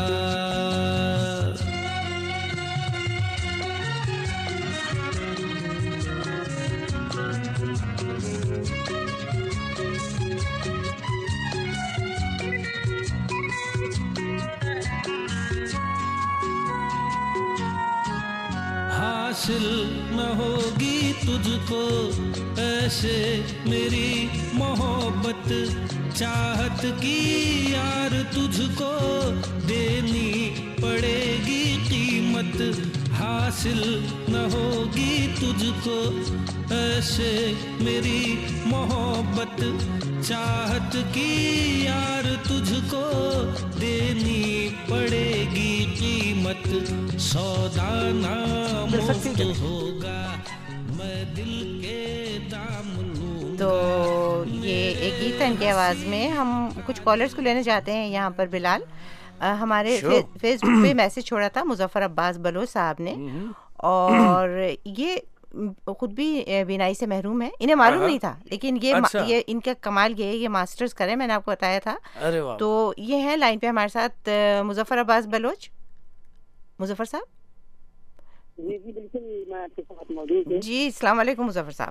हासिल न होगी तुझको ऐसे मेरी मोहब्बत, चाहत की यार तुझको देनी पड़ेगी कीमत, हासिल न होगी तुझको ऐसे मेरी मोहब्बत, चाहत की यार तुझको देनी पड़ेगी कीमत, सौदा नामुफ्त होगा, मैं दिल के दाम लूंगा। तो ये एक गीत है इनकी आवाज़ में। हम कुछ कॉलर्स को लेने जाते हैं यहाँ पर। बिलाल, हमारे फेसबुक पे मैसेज छोड़ा था मुजफ्फर अब्बास बलोच साहब ने, और ये खुद भी बिनाई से महरूम है, इन्हें मालूम नहीं था, लेकिन ये इनका कमाल ये है, ये मास्टर्स करें, मैंने आपको बताया था। अरे वाह। तो ये है लाइन पे हमारे साथ मुजफ्फर अब्बास बलोच। मुजफ्फर साहब। जी जी बिल्कुल, मैं आपके साथ मौजूद हूं। जी अस्सलाम वालेकुम मुजफ्फर साहब।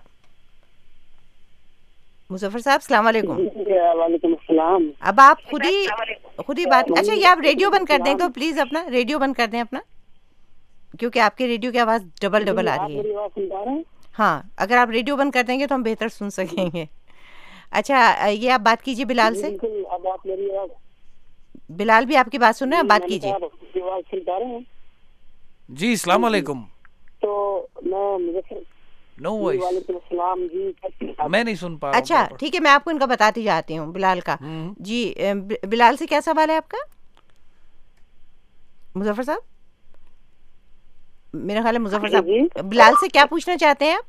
मुजफ्फर साहब अस्सलाम वालेकुम। वालेकुम अस्सलाम। अब आप खुद ही खुद ही बात। अच्छा, ये आप रेडियो बंद कर दें तो प्लीज, अपना रेडियो बंद कर दें अपना, क्योंकि आपके रेडियो की आवाज डबल आ रही है। मेरी आवाज सुन पा रहे हैं? हाँ, अगर आप रेडियो बंद कर देंगे तो हम बेहतर सुन सकेंगे। अच्छा, ये आप बात कीजिए बिलाल से। बिल्कुल, अब आप मेरी आवाज, बिलाल भी आपकी बात सुन रहे हैं, आप बात कीजिए। आप मेरी आवाज सुन पा रहे हैं? जी, अस्सलाम वालेकुम। तो मैं मुजफ्फर, नो वॉइस। वालेकुम अस्सलाम जी, कैसे हैं आप? मैं नहीं सुन पा रहा हूँ। अच्छा proper। ठीक है, मैं आपको इनका बताती जाती हूँ बिलाल का। जी, बिलाल से क्या सवाल है आपका मुजफ्फर साहब? मेरा ख्याल है मुजफ्फर साहब बिलाल से क्या पूछना चाहते हैं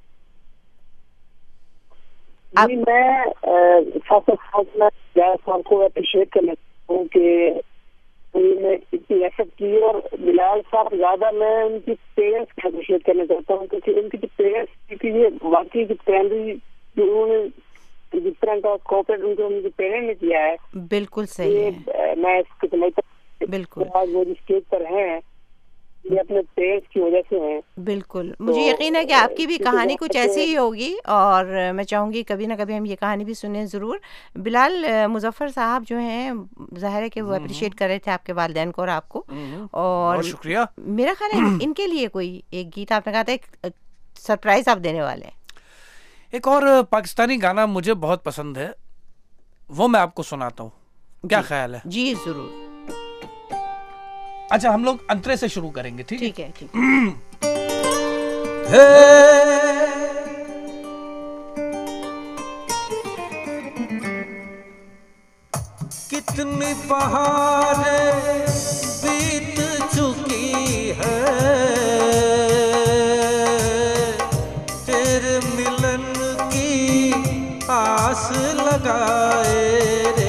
आप? जी, मैं साहब को अप्रिशिएट करना चाहता हूँ कि उन्होंने इतनी एफर्ट की, और बिलाल साहब ज्यादा मैं उनकी पेरेंट्स को अप्रिशिएट करना चाहता हूँ, क्योंकि उनकी जो पेरेंट्स, क्योंकि ये वाकई की प्राइमरी जो उन्होंने जिस तरह का कोऑपरेट उनके पेरेंट ने किया है, बिल्कुल सही है। मैं इसको समझता हूँ। बिल्कुल, आज वो जिस स्टेज पर हैं ये अपने पेरेंट्स की वजह से हैं। बिल्कुल, मुझे यकीन है कि आपकी भी कहानी कुछ ऐसी ही होगी, और मैं चाहूँगी कभी ना कभी हम ये कहानी भी सुने ज़रूर। बिलाल, मुजफ्फर साहब जो हैं, ज़ाहिर है कि वो अप्रिशिएट कर रहे थे आपके वालिदैन को और आपको, और बहुत शुक्रिया। मेरा ख्याल है इनके लिए कोई एक गीत आपने कहा था, एक सरप्राइज आप देने वाले हैं। एक और पाकिस्तानी गाना मुझे बहुत पसंद है, वो मैं आपको सुनाता हूँ, क्या ख्याल है? जी जरूर। अच्छा, हम लोग अंतरे से शुरू करेंगे, ठीक है? ठीक है, ठीक है। कितनी बहारें बीत चुकी है, तेरे मिलन की आस लगाए रे।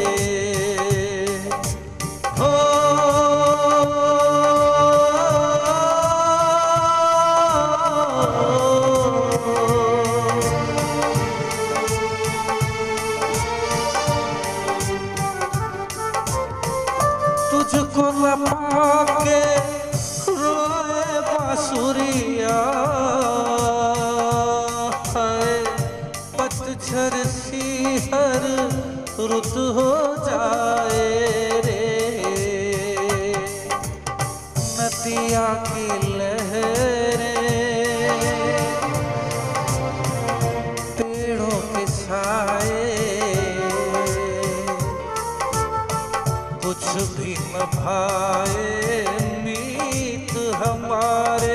तुझको न पाके रोए बांसुरिया है, पतझड़ सी हर रुत हो जाए रे। नदिया की लहरें पेड़ों के साए कुछ भी न भाए मीत हमारे।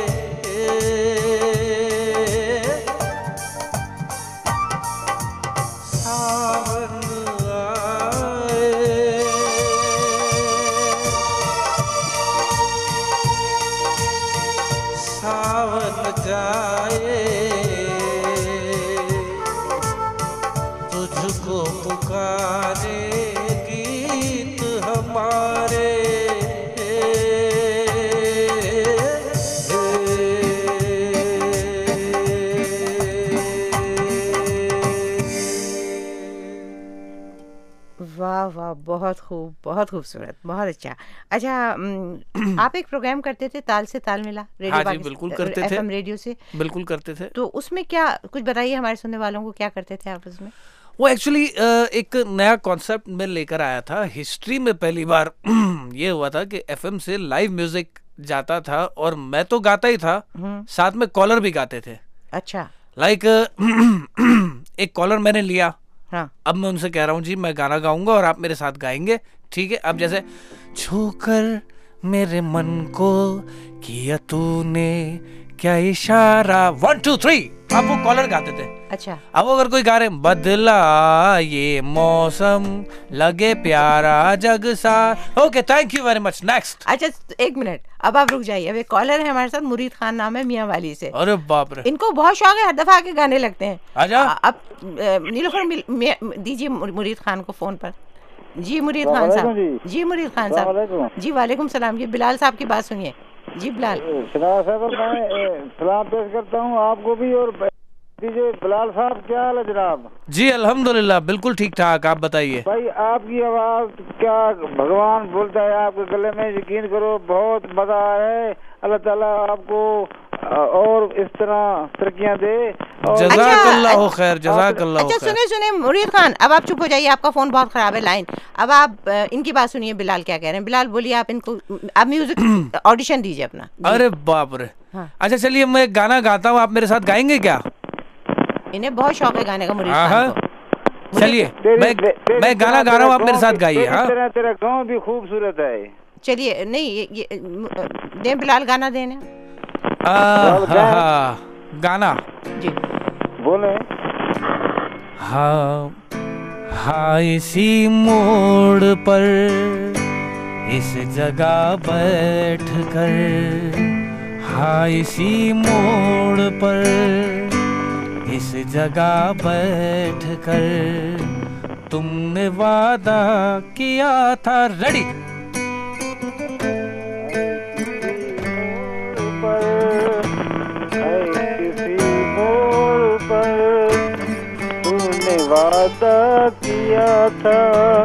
सावन आए सावन जाए, तुझको पुकारे गीत हमारे। वाह वाह, बहुत खूब, बहुत खूबसूरत, बहुत अच्छा। अच्छा, आप एक प्रोग्राम करते थे, ताल से ताल मिला, रेडियो हाँ जी, बिल्कुल करते थे। FM रेडियो से बिल्कुल करते थे। तो उसमें क्या कुछ बताइए हमारे सुनने वालों को, क्या करते थे आप उसमें? वो एक्चुअली एक नया कॉन्सेप्ट में लेकर आया था। हिस्ट्री में पहली बार ये हुआ था कि FM से लाइव म्यूजिक जाता था, और मैं तो गाता ही था, साथ में कॉलर भी गाते थे। अच्छा, लाइक एक कॉलर मैंने लिया, हाँ, अब मैं उनसे कह रहा हूँ जी मैं गाना गाऊंगा और आप मेरे साथ गाएंगे, ठीक है? अब जैसे छूकर मेरे मन को किया तूने क्या इशारा, 1 2 3, अब वो कॉलर गाते थे। अच्छा, अब अगर कोई गा रहे बदला ये मौसम लगे प्यारा जग सा, okay thank you very much, next. अच्छा, एक मिनट, अब आप रुक जाइए। अब एक कॉलर है हमारे साथ, मुरीद खान नाम है, मियाँ वाली से। अरे बाप रे, इनको बहुत शौक है, हर दफा आके गाने लगते हैं। आजा। अब नीलोफर दीजिए मुरीद खान को फोन पर। जी मुरीद खान साहब, जी मुरीद खान साहब, जी वालेकुम सलाम। जी बिलाल साहब की बात सुनिए। जी बिलाल साहब, मैं सलाम पेश करता हूँ आपको भी, और दीजिए बिलाल साहब, क्या हाल है जनाब? जी अल्हम्दुलिल्लाह, बिल्कुल ठीक ठाक, आप बताइए। भाई आपकी आवाज क्या भगवान बोलता है आपके गले में, यकीन करो बहुत मजा है। अल्लाह ताला आपको और इस तरह तरक्कियां दे। जज़ाकल्लाहु खैर, जज़ाकल्लाहु अच्छा खैर। सुने मुरीद खान, अब आप चुप हो जाइए, आपका फोन बहुत खराब है लाइन। अब आप इनकी बात सुनिए, बिलाल क्या कह रहे हैं। बिलाल बोलिए, आप इनको आप म्यूजिक ऑडिशन दीजिए अपना। अरे बाप रे। हाँ। अच्छा चलिए, मैं एक गाना गाता हूँ, आप मेरे साथ गाएंगे क्या? इन्हें बहुत शौक है गाने का मुरीद खान को। चलिए मैं गाना गा रहा हूँ, आप मेरे साथ गाइए। हाँ, तेरा गाँव भी खूबसूरत है। चलिए, नहीं ये दे बिलाल गाना देने। गाना जी बोले। हाँ इसी मोड़ पर इस जगह बैठ कर, हाँ इसी मोड़ पर इस जगह बैठ कर तुमने वादा किया था। रेडी? वादा किया था।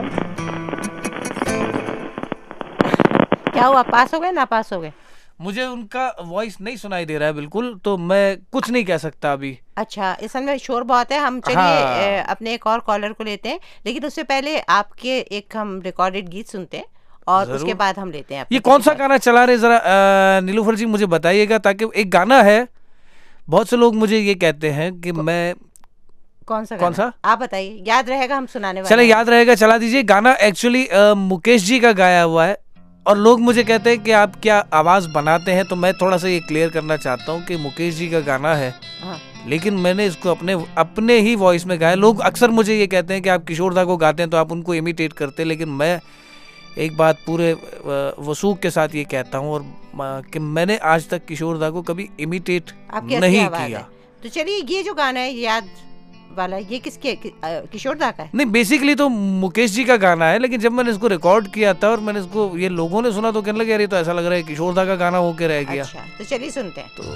क्या हुआ, पास हो गए ना पास हो गए? मुझे उनका वॉइस नहीं सुनाई दे रहा है बिल्कुल, तो मैं कुछ नहीं कह सकता अभी। अच्छा, इस समय शोर बहुत है। हम चलिए अपने एक और कॉलर को लेते हैं, लेकिन उससे पहले आपके एक हम रिकॉर्डेड गीत सुनते हैं और उसके बाद हम लेते हैं। ये कौन सा गाना चला रहे जरा नीलूफर जी मुझे बताइएगा, ताकि एक गाना है, बहुत से लोग मुझे ये कहते हैं कि मैं कौन सा आप बताइए, याद रहेगा हम सुनाने वाले। चले याद रहेगा, चला दीजिए। गाना एक्चुअली मुकेश जी का गाया हुआ है और लोग मुझे कहते हैं कि आप क्या आवाज बनाते हैं, तो मैं थोड़ा सा ये क्लियर करना चाहता हूँ कि मुकेश जी का गाना है। हाँ। लेकिन मैंने इसको अपने ही वॉइस में गाया। लोग अक्सर मुझे ये कहते हैं कि आप किशोर दा को गाते हैं तो आप उनको इमिटेट करते हैं, लेकिन मैं एक बात पूरे वसूख के साथ ये कहता हूँ और कि मैंने आज तक किशोर दा को कभी इमिटेट नहीं किया। तो चलिए, ये जो गाना है याद वाला, ये किसके, किशोर दा का है? नहीं, बेसिकली तो मुकेश जी का गाना है, लेकिन जब मैंने इसको रिकॉर्ड किया था और मैंने इसको ये लोगों ने सुना तो कहने लगे यार ये तो ऐसा लग रहा है किशोर दा का गाना होके रह गया। अच्छा, तो चलिए सुनते हैं। तो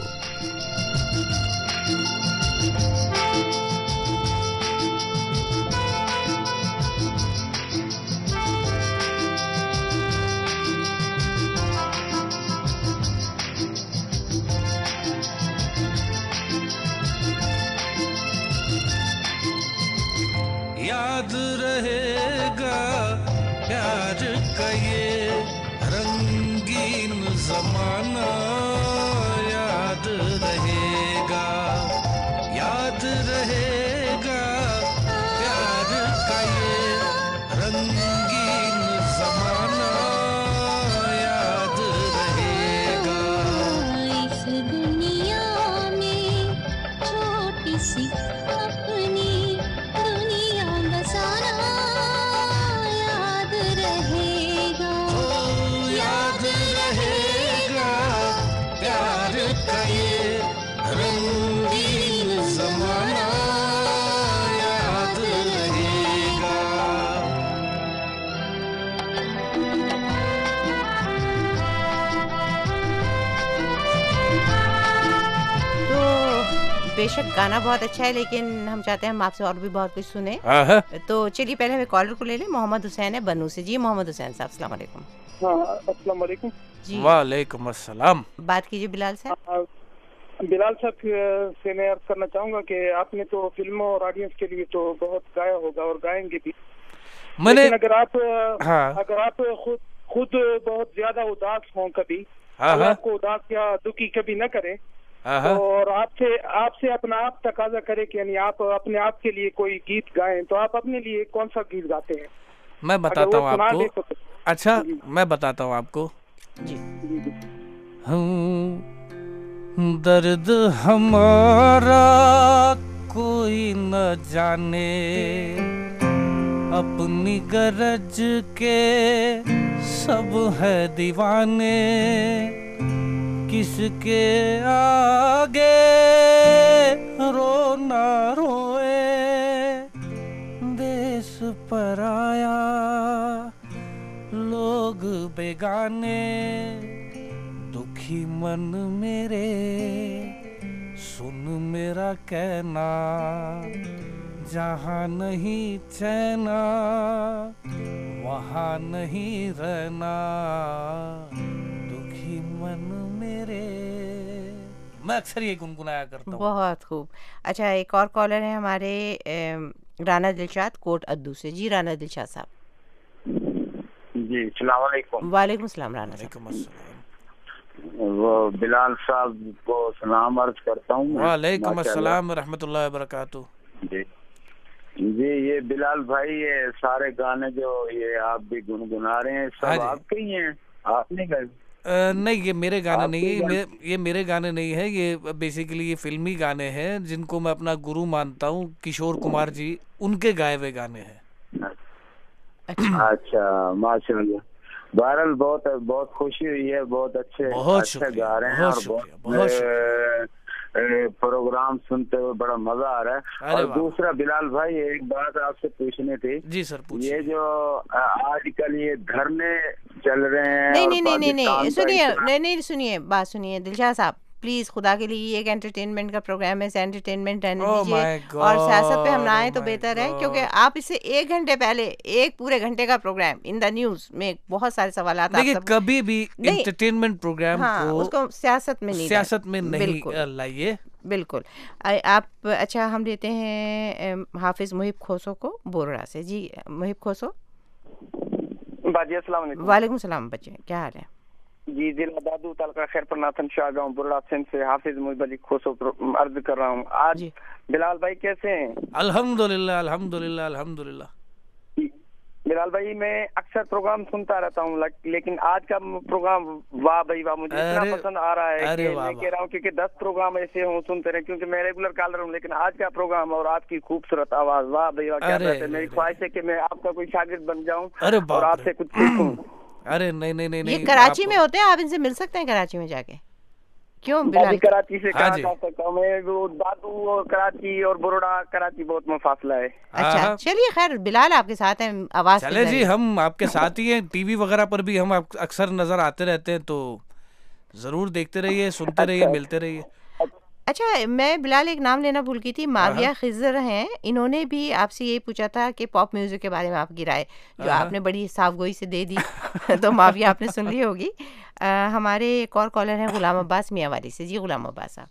याद रहेगा प्यार का ये रंगीन जमाना, याद रहेगा, याद रहेगा प्यार का ये रंगीन जमाना, याद रहेगा। इस दुनिया में छोटी सी अपनी बेशक गाना बहुत अच्छा है, लेकिन हम चाहते हैं हम आपसे और भी बहुत कुछ सुने। तो चलिए पहले हमें कॉलर को ले लें। मोहम्मद हुसैन है बनू से। जी मोहम्मद हुसैन साहब, अस्सलाम वालेकुम। अस्सलाम वालेकुम जी वालेकुम अस्सलाम। बात कीजिए बिलाल साहब। बिलाल साहब से मैं अर्ज करना चाहूंगा कि आपने तो फिल्मों और ऑडियंस के लिए तो बहुत गाया होगा और गाएंगे भी। मैंने अगर आप खुद बहुत ज्यादा उदास हों कभी, आपको उदास या दुखी कभी न करें, और आपसे अपना आप तकाजा करे कि यानी आप अपने आप के लिए कोई गीत गाएं, तो आप अपने लिए कौन सा गीत गाते हैं? मैं बताता हूँ आपको। अच्छा, मैं बताता हूँ आपको। जी। दर्द हमारा कोई न जाने, अपनी गरज के सब है दीवाने, किसके आगे रो ना रोए, देश पराया लोग बेगाने, दुखी मन मेरे सुन मेरा कहना, जहाँ नहीं चैना वहाँ नहीं रहना, दुखी मन मेरे। मैं अक्सर ये गुनगुनाया करता हूँ। बहुत खूब। अच्छा, एक और कॉलर है हमारे राना दिलशाद कोट अद्दू से। जी राना दिलशाद साहब। जी अस्सलाम वालेकुम। वालेकुम सलाम राना साहब। वालेकुम अस्सलाम। वो बिलाल साहब को सलाम अर्ज करता हूँ। वालेकुम अस्सलाम रहमतुल्लाहि व बरकातुहू। जी जी, ये बिलाल भाई ये सारे गाने जो ये आप भी गुनगुना रहे हैं सब आपके ही हैं, आपने गाए? नहीं, ये मेरे गाने नहीं है, ये मेरे गाने नहीं है, ये बेसिकली ये फिल्मी गाने हैं जिनको मैं अपना गुरु मानता हूँ, किशोर कुमार जी, उनके गाए हुए गाने हैं। अच्छा माशाल्लाह। बहरहाल बहुत बहुत खुशी हुई है, बहुत अच्छे गा रहे हैं और बहुत प्रोग्राम सुनते हुए बड़ा मजा आ रहा है। और दूसरा बिलाल भाई एक बात आपसे पूछनी थी। जी सर पूछिए। ये जो आजकल ये धरने चल रहे हैं, नहीं सुनिए, नहीं सुनिए, बात सुनिए दिलशाद साहब प्लीज, खुदा के लिए। ये एक एंटरटेनमेंट का प्रोग्राम है, एंटरटेनमेंट रहने दीजिए और सियासत पे हम ना आए तो बेहतर है, क्योंकि आप इससे 1 घंटे पहले एक पूरे घंटे का प्रोग्राम इन द न्यूज में बहुत सारे सवाल। देखिए कभी भी एंटरटेनमेंट प्रोग्राम को उसको सियासत में नहीं लाइए। बिल्कुल। आप अच्छा, हम देते हैं हाफिज मुहिब खोसो को बोरड़ा से। जी मुहिब खोसो। बाजी अस्सलाम वालेकुम। वालेकुम सलाम बच्चे, क्या हाल है? जी जिला दादू तालका खैर पर नाथन शाह गाँव बुर्रा सिंध से हाफिज मुहिब अली खोसो अर्ज कर रहा हूँ। आज बिलाल भाई कैसे हैं? अल्हम्दुलिल्लाह अल्हम्दुलिल्लाह अल्हम्दुलिल्लाह। बिलाल भाई मैं अक्सर प्रोग्राम सुनता रहता हूँ, लेकिन आज का प्रोग्राम वाह भाई वाह, मुझे इतना पसंद आ रहा है कि मैं कह रहा हूँ क्योंकि 10 प्रोग्राम ऐसे हों सुनते रहे, क्योंकि मैं रेगुलर कॉलर हूँ, लेकिन आज का प्रोग्राम और आपकी खूबसूरत आवाज वाह भाई वाह, क्या बात है। मेरी ख्वाहिश है कि मैं आपका कोई शागिर्द बन जाऊँ और आपसे कुछ सीखूं। अरे नहीं, ये कराची में होते हैं, आप इनसे मिल सकते हैं कराची में जाके। क्यों बिलाल? कराची से कहाँ जा सकता हूँ मैं? वो दादू और कराची और बरोड़ा, कराची बहुत में फासला है। अच्छा चलिए, खैर बिलाल आपके साथ हैं, आवाज चले जी, हम आपके साथ ही हैं, टीवी वगैरह पर भी हम अक्सर नजर आते रहते हैं, तो जरूर देखते रहिए, सुनते रहिए, मिलते रहिए। अच्छा, मैं बिलाल एक नाम लेना भूल गई थी, माविया खिजर हैं, इन्होंने भी आपसे ये पूछा था कि पॉप म्यूजिक के बारे में आपकी राय, जो आपने बड़ी साफगोई से दे दी तो माविया आपने सुन ली होगी। हमारे एक और कॉलर हैं गुलाम अब्बास मियांवाली से। जी गुलाम अब्बास साहब।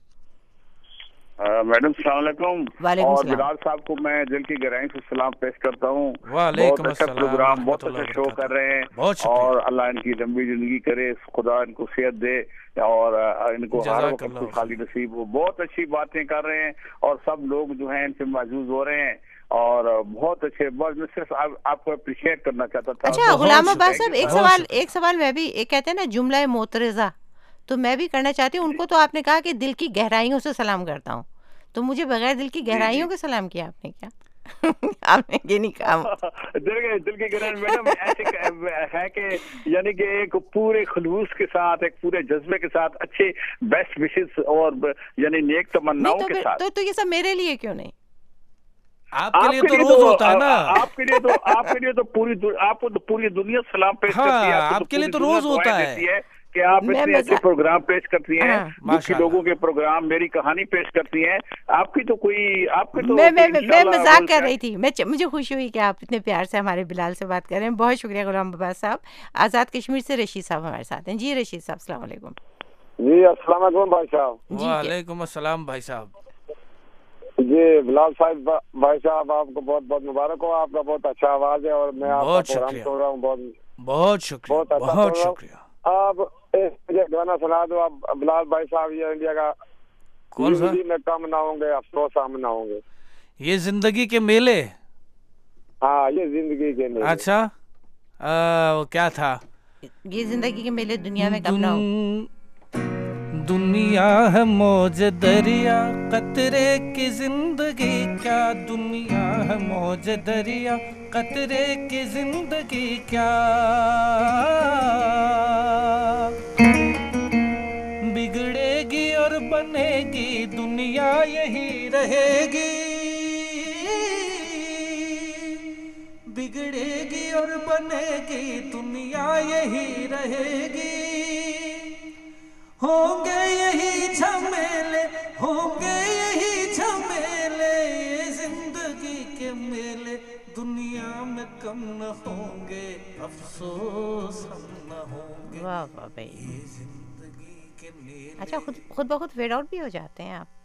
मैडम सलाम अलैकुम। और बिलाल साहब को मैं दिल की गहराई से सलाम पेश करता हूँ। बहुत अच्छा प्रोग्राम, बहुत अच्छा शो कर रहे हैं और अल्लाह इनकी लंबी जिंदगी करे, खुदा इनको सेहत दे और इनको हर वक्त खुशहाली नसीब हो। बहुत अच्छी बातें कर रहे हैं और सब लोग जो हैं इनसे महजूज हो रहे हैं और बहुत अच्छे। बस मैं सिर्फ आपको अप्रिशिएट करना चाहता था। अच्छा गुलाम अब्बास साहब, एक सवाल मैं भी, एक कहते हैं ना जुमला मोतरज़ा, तो मैं भी करना चाहती हूँ। उनको तो आपने कहा कि दिल की गहराइयों से सलाम करता हूँ, तो मुझे बगैर दिल की गहराइयों के सलाम किया आपने क्या? आपने ये नहीं कहा। दिल की गहराई मैडम ऐसे है कि यानी कि एक पूरे खुलूस के साथ, एक पूरे जज्बे के साथ, अच्छे बेस्ट विशेस और यानी नेक तमन्नाओं के साथ। तो ये सब मेरे लिए क्यों नहीं? आपके लिए तो रोज होता है ना। आपके लिए तो पूरी दुनिया सलाम पेश करती है। आपके लिए तो रोज होता है कि आप इतने अच्छे प्रोग्राम पेश करती हैं, दुखी लोगों के प्रोग्राम, मेरी कहानी पेश करती हैं। आपकी तो कोई, आपके तो मैं मजाक कर रही थी। मुझे खुशी हुई कि आप इतने प्यार से हमारे बिलाल से बात कर रहे हैं। बहुत शुक्रिया गुलाम अब्बास साहब। आजाद कश्मीर से रशीद साहब हमारे साथ हैं। जी रशीद साहब अस्सलाम वालेकुम। जी अस्सलाम वालेकुम भाई साहब। वालेकुम अस्सलाम भाई साहब। जी बिलाल साहब भाई साहब, आपको बहुत बहुत मुबारक हो, आपका बहुत अच्छा आवाज है और मैं आपका प्रोग्राम सुन रहा हूँ। बहुत शुक्रिया, बहुत शुक्रिया। आप मुझे गाना सुना दो आप बिलाल भाई साहब, ये इंडिया का कौन सा? में कम ना होंगे अफसोस हम ना होंगे, ये जिंदगी के मेले। हाँ ये जिंदगी के मेले। अच्छा क्या था? ये जिंदगी के मेले दुनिया में कम ना हो। दुनिया है मौज दरिया, कतरे की जिंदगी क्या, दुनिया है मौज दरिया, कतरे की जिंदगी क्या, बिगड़ेगी और बनेगी दुनिया यही रहेगी, बिगड़ेगी और बनेगी दुनिया यही रहेगी, होंगे यही झमेले, होंगे यही झमेले, जिंदगी के मेले दुनिया में कम न होंगे, अफसोस हम न होंगे। वाह वाह भाई, ये जिंदगी अच्छा, खुद ब खुद फेड आउट भी हो जाते हैं आप?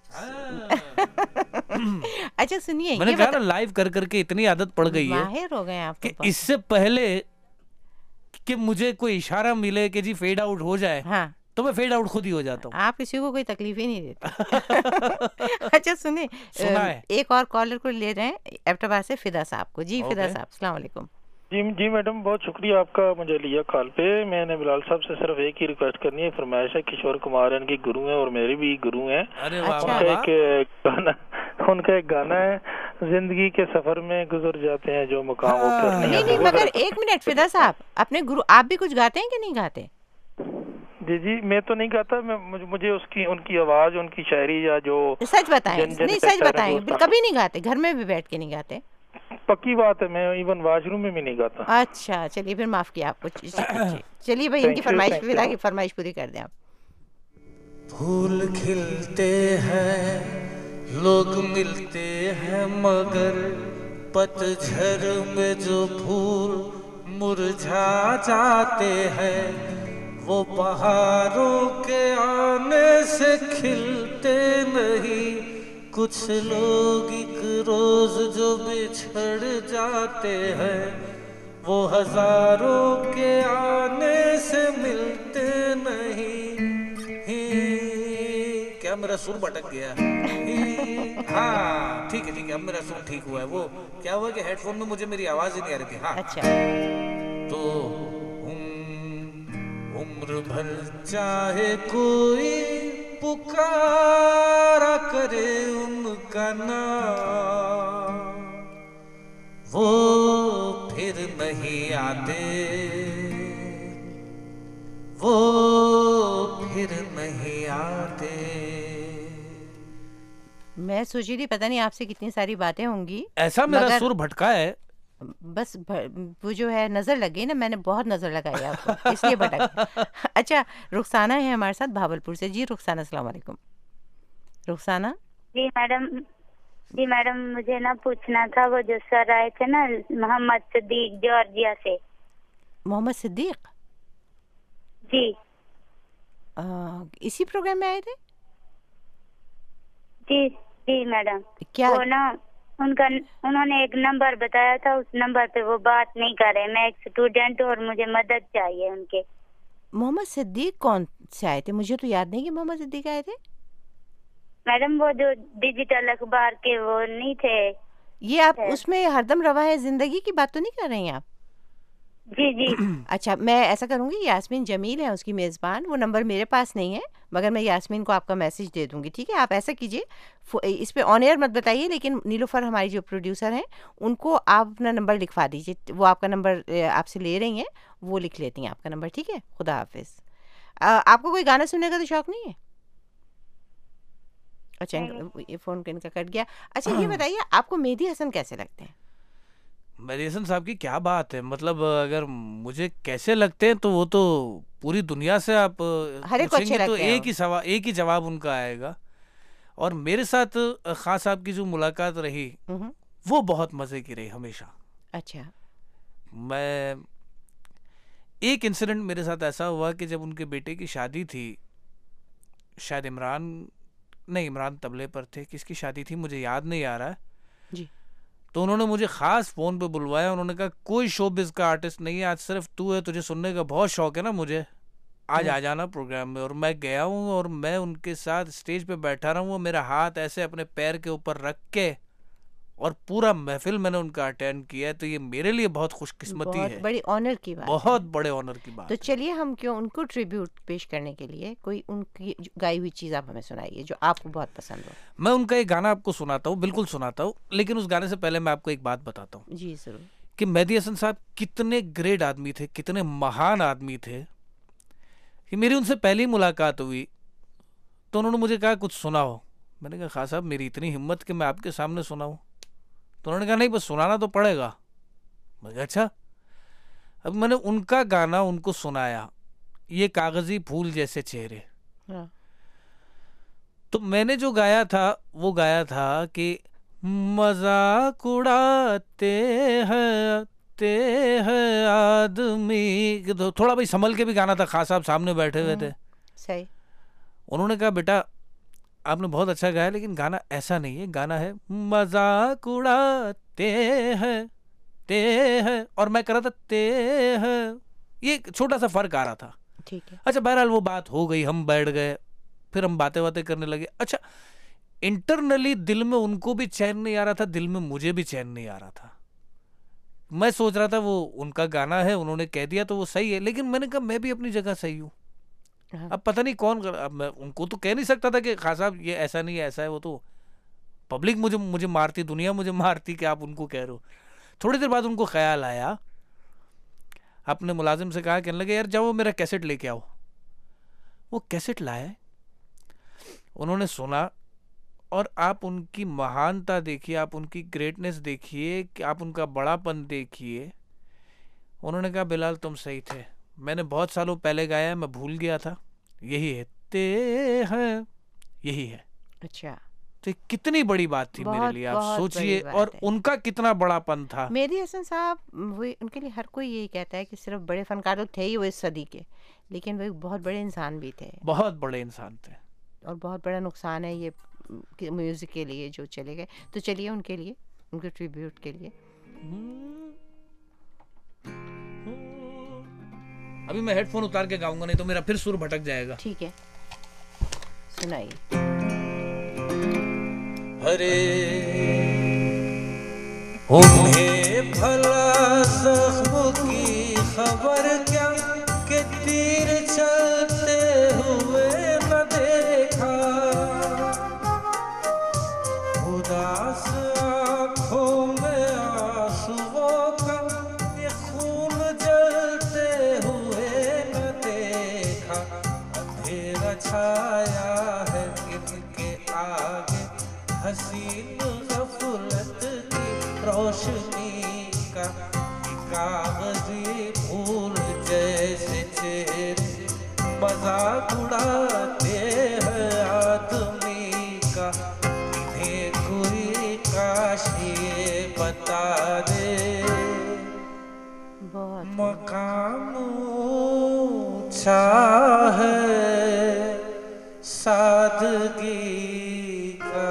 अच्छा सुनिए, मैंने कहा ना लाइव कर करके इतनी आदत पड़ गई है, माहिर हो गए आप कि इससे पहले कि मुझे कोई इशारा मिले कि जी फेड आउट हो जाए, हाँ, तो मैं फेड आउट खुद ही हो जाता हूँ। आप किसी को कोई तकलीफ ही नहीं देते। अच्छा सुनिए, एक और कॉलर को ले रहे हैं एबटाबाद से, फिदा साहब को। जी फिदा साहब, अस्सलाम वालेकुम। जी मैडम, बहुत शुक्रिया आपका मुझे लिया कॉल पे। मैंने बिलाल साहब से सिर्फ एक ही रिक्वेस्ट करनी है, फरमाइश है, किशोर कुमार इनके गुरु हैं और मेरे भी गुरु हैं। उनका एक गाना है, जिंदगी के सफर में गुजर जाते हैं जो मुकाम नहीं, मगर एक मिनट फिदा साहब, अपने गुरु आप भी कुछ गाते हैं कि नहीं गाते? जी, मैं तो नहीं गाता, मुझे उनकी आवाज, उनकी शायरी या जो सच बताएं, नहीं सच बताएं, कभी नहीं गाते? घर में भी बैठ के नहीं गाते? पक्की बात है, मैं इवन वॉशरूम में भी नहीं गाता। अच्छा चलिए, फिर माफ किया आपको। चलिए भाई, इनकी फरमाइश, फिदा की फरमाइश पूरी कर दें आप। फूल खिलते हैं, लोग मिलते हैं, मगर पतझड़ में जो फूल मुरझा जाते हैं, वो पहाड़ों के आने से खिलते नहीं। कुछ लोग एक रोज जो बिछड़ जाते हैं, वो हजारों के आने से मिलते नहीं। क्या मेरा सुर भटक गया? हाँ ठीक है, अब मेरा सुर ठीक हुआ है। वो क्या हुआ कि हेडफोन में मुझे मेरी आवाज ही नहीं आ रही थी। हाँ अच्छा, तो उम्र भर चाहे कोई पुकारा करे उनका नाम, वो फिर नहीं आते, वो फिर नहीं आते। मैं सोच रही थी पता नहीं आपसे कितनी सारी बातें होंगी, ऐसा मेरा सुर भटका है। बस वो जो है नजर लग गई ना, मैंने बहुत नजर लगाई आपको, इसलिए भटक। अच्छा, रुखसाना है हमारे साथ भावलपुर से। जी रुखसाना, अस्सलाम वालेकुम। रुखसाना। जी मैडम, मुझे ना पूछना था, वो जो सर आए थे ना, मोहम्मद सिद्दीक जॉर्जिया से। मोहम्मद सिद्दीक? जी। इसी प्रोग्राम में आए थे? जी मैडम। क्या वो ना उन्होंने एक नंबर बताया था, उस नंबर पे वो बात नहीं कर रहे। मैं एक स्टूडेंट हूँ और मुझे मदद चाहिए उनके। मोहम्मद सिद्दीक कौन से आए थे? मुझे तो याद नहीं कि मोहम्मद सिद्दीक आए थे। मैडम वो जो डिजिटल अखबार के वो नहीं थे? ये आप उसमें हरदम रवा है जिंदगी की बात तो नहीं कर रही हैं आप? जी। अच्छा, मैं ऐसा करूंगी, यास्मीन जमील है उसकी मेज़बान, वो नंबर मेरे पास नहीं है, मगर मैं यास्मीन को आपका मैसेज दे दूंगी, ठीक है? आप ऐसा कीजिए, इस पे ऑन एयर मत बताइए, लेकिन नीलोफर हमारी जो प्रोड्यूसर हैं उनको आप अपना नंबर लिखवा दीजिए। वो आपका नंबर आपसे ले रही हैं, वो लिख लेती हैं आपका नंबर, ठीक है? खुदा हाफिज। आपको कोई गाना सुनने का तो शौक नहीं है? अच्छा, ये फ़ोन इनका कट गया। अच्छा ये बताइए, आपको मेहदी हसन कैसे लगते हैं? मेहदी हसन साहब की क्या बात है, मतलब अगर मुझे कैसे लगते हैं तो वो तो पूरी दुनिया से आप पूछेंगे तो एक ही जवाब उनका आएगा। और मेरे साथ खान साहब की जो मुलाकात रही वो बहुत मजे की रही हमेशा। अच्छा। मैं एक इंसिडेंट मेरे साथ ऐसा हुआ कि जब उनके बेटे की शादी थी, शायद इमरान तबले पर थे, किसकी शादी थी मुझे याद नहीं आ रहा है जी। तो उन्होंने मुझे खास फोन पे बुलवाया, उन्होंने कहा कोई शोबिज़ का आर्टिस्ट नहीं है, आज सिर्फ तू है, तुझे सुनने का बहुत शौक है ना, मुझे आज आ जाना प्रोग्राम में। और मैं गया हूँ और मैं उनके साथ स्टेज पे बैठा रहा हूँ, मेरा हाथ ऐसे अपने पैर के ऊपर रख के और पूरा महफिल मैंने उनका अटेंड किया है। तो ये मेरे लिए बहुत खुशकिस्मती है, बहुत बड़ी ऑनर की बात, बहुत बड़े ऑनर की बात। तो चलिए हम क्यों उनको ट्रिब्यूट पेश करने के लिए कोई उनकी गाई हुई चीज़ आप हमें सुनाइए जो आपको बहुत पसंद हो। मैं उनका एक गाना आपको सुनाता हूँ, बिल्कुल सुनाता हूँ, लेकिन उस गाने से पहले मैं आपको एक बात बताता हूँ। जी जरूर। कि मेहदी हसन साहब कितने ग्रेट आदमी थे, कितने महान आदमी थे। कि मेरी उनसे पहली मुलाकात हुई तो उन्होंने मुझे कहा कुछ सुनाओ। मैंने कहा खान साहब मेरी इतनी हिम्मत कि मैं आपके सामने सुनाऊं? तो उन्होंने कहा नहीं, बस सुनाना तो पड़ेगा। मैं कहा अच्छा। अब मैंने उनका गाना उनको सुनाया, ये कागजी फूल जैसे चेहरे। तो मैंने जो गाया था वो गाया था कि मजाक उड़ाते हैं आदमी। तो थोड़ा भाई संभल के भी गाना था, खास साहब सामने बैठे हुए थे। सही। उन्होंने कहा बेटा आपने बहुत अच्छा गाया लेकिन गाना ऐसा नहीं है, गाना है मजाक उड़ाते हैं और मैं कर रहा था ते है, ये छोटा सा फर्क आ रहा था। ठीक है। अच्छा बहरहाल वो बात हो गई, हम बैठ गए, फिर हम बातें करने लगे। अच्छा इंटरनली दिल में उनको भी चैन नहीं आ रहा था, दिल में मुझे भी चैन नहीं आ रहा था। मैं सोच रहा था वो उनका गाना है, उन्होंने कह दिया तो वो सही है, लेकिन मैंने कहा मैं भी अपनी जगह सही हूँ। अब पता नहीं कौन, अब मैं उनको तो कह नहीं सकता था कि खान साहब ये ऐसा नहीं है ऐसा है, वो तो पब्लिक मुझे मारती, दुनिया मुझे मारती कि आप उनको कह रहे हो। थोड़ी देर बाद उनको ख्याल आया, अपने मुलाजिम से कहा, कहने लगे यार जाओ मेरा कैसेट लेके आओ। वो कैसेट लाए, उन्होंने सुना और आप उनकी महानता देखिए, आप उनकी ग्रेटनेस देखिए, कि आप उनका बड़ापन देखिए। उन्होंने कहा बिलाल तुम सही थे, मैंने बहुत सालों पहले गाया, मैं भूल गया था, यही है ते है, यही है। अच्छा, तो कितनी बड़ी बात थी मेरे लिए, आप सोचिए, और उनका कितना बड़ापन था। मेहदी हसन साहब, वो उनके लिए हर कोई यही कहता है कि सिर्फ बड़े फनकार तो थे ही वो इस सदी के, लेकिन वो एक बहुत बड़े इंसान भी थे, बहुत बड़े इंसान थे। और बहुत बड़ा नुकसान है ये म्यूजिक के लिए जो चले गए। तो चलिए उनके लिए, उनके ट्रिब्यूट के लिए अभी मैं हेडफोन उतार के गाऊंगा, नहीं तो मेरा फिर सुर भटक जाएगा। ठीक है, सुनाइए। अरे उन्हें भला जख्म की खबर क्या कि तीर चलते हुए न देखा, उदास आँखों में आंसुओं का ये खून जलते हुए न देखा, अंधेरा छाया है इनके आगे हसीन गफलत की रोशनी का, कागजी फूल जैसे चेहरे मजाक उड़ाते हैं आदमी का, इन्हें कोई काश ये बता दे मकाम ऊंचा है सादगी का।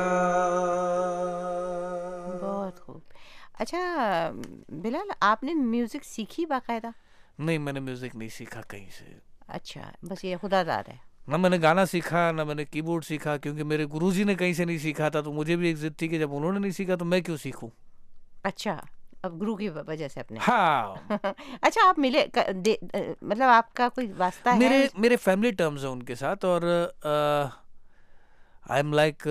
बहुत खूब। अच्छा बिलाल, आपने म्यूजिक सीखी बाकायदा? नहीं, मैंने म्यूजिक नहीं सीखा कहीं से। अच्छा, बस ये खुदादार है। ना मैंने गाना सीखा, ना मैंने कीबोर्ड सीखा, क्योंकि मेरे गुरुजी ने कहीं से नहीं सीखा था, तो मुझे भी एक जिद थी कि जब उन्होंने नहीं सीखा तो मैं क्यों सीखूं। अच्छा, अब गुरु की वजह से अपने। हाँ। अच्छा, आप मिले मतलब आपका कोई वास्ता है? मेरे फैमिली टर्म्स है उनके साथ, और I am like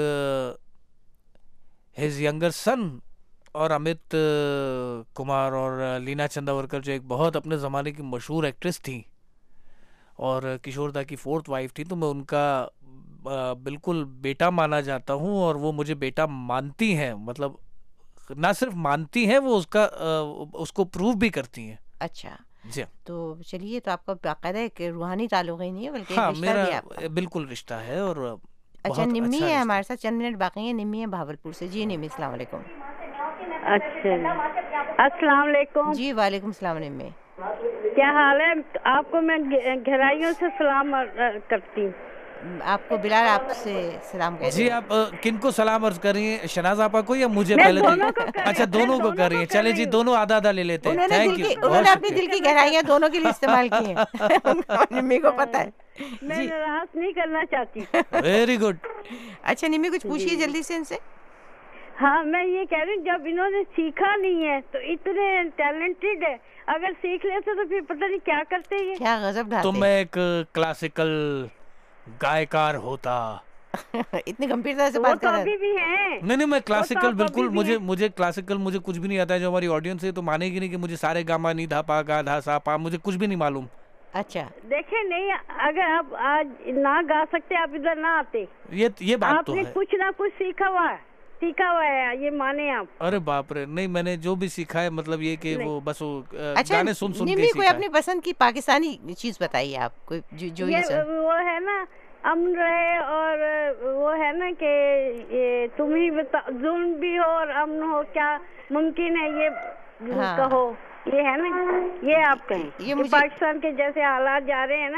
his younger son. और अमित कुमार और लीना चंदावरकर जो एक बहुत अपने ज़माने की मशहूर एक्ट्रेस थी और किशोर दा की 4th वाइफ थी, तो मैं उनका बिल्कुल बेटा माना जाता हूँ, और वो मुझे बेटा मानती हैं, मतलब ना सिर्फ मानती हैं, वो उसको प्रूव भी करती हैं। अच्छा जी, तो चलिए, तो आपका बाकायदा एक रूहानी ताल्लुक ही नहीं है, बल्कि हाँ, रिश्ता भी आपका। मेरा बिल्कुल रिश्ता है। और अच्छा, निम्मी है हमारे साथ, चंद मिनट बाकी है। निम्मी है भावलपुर से। जी निम्मी, अस्सलाम वालेकुम। अच्छा, अस्सलाम वालेकुम। जी वालेकुम सलाम। निम्मी, क्या हाल है? आपको मैं गहराइयों से सलाम करती हूँ। आपको बिलाल आपसे सलाम कह जी, आप किनको सलाम अर्ज कर रही हैं, शनाज आपा को या मुझे पहले? अच्छा, दोनों को कर रही हैं। चले जी, दोनों आधा आधा ले लेते हैं। Thank you. उन्होंने अपनी दिल की गहराइयाँ दोनों के लिए इस्तेमाल की हैं। निम्मी को पता है। मैं नाराज नहीं करना चाहती। Very good. अच्छा निम्मी, कुछ पूछिए जल्दी से इनसे। हाँ, मैं ये कह रही हूँ, जब इन्होंने सीखा नहीं है तो इतने टैलेंटेड है, अगर सीख लेते तो फिर पता नहीं क्या करते ये। क्या गजब गाते। तो मैं एक क्लासिकल गायकार होता। इतनी गंभीरता से बात कर रहे हैं। अभी भी हैं। नहीं, मैं क्लासिकल बिल्कुल, मुझे क्लासिकल मुझे कुछ भी नहीं आता है। जो हमारी ऑडियंस है तो मानेगी नहीं कि मुझे सारे गामा नी धा पा गा धा सा पा, मुझे कुछ भी नहीं मालूम। अच्छा, देखे नहीं, अगर आप आज ना गा सकते आप इधर ना आते। ये बात तो है। आपने कुछ ना कुछ सीखा हुआ है, ये माने आप। अरे बाप रे, नहीं, मैंने जो भी सीखा है मतलब ये कि वो बस वो अच्छा, गाने सुन के सीखा है। कोई अपनी पसंद की पाकिस्तानी चीज बताइए आप, कोई जो ये वो है ना, अमन रहे, और वो है ना कि ये तुम ही बता, जुल्म भी हो और अमन हो, क्या मुमकिन है ये कहो, ये है ना, ये आप कहें। ये पाकिस्तान के जैसे हालात जा रहे हैं ना,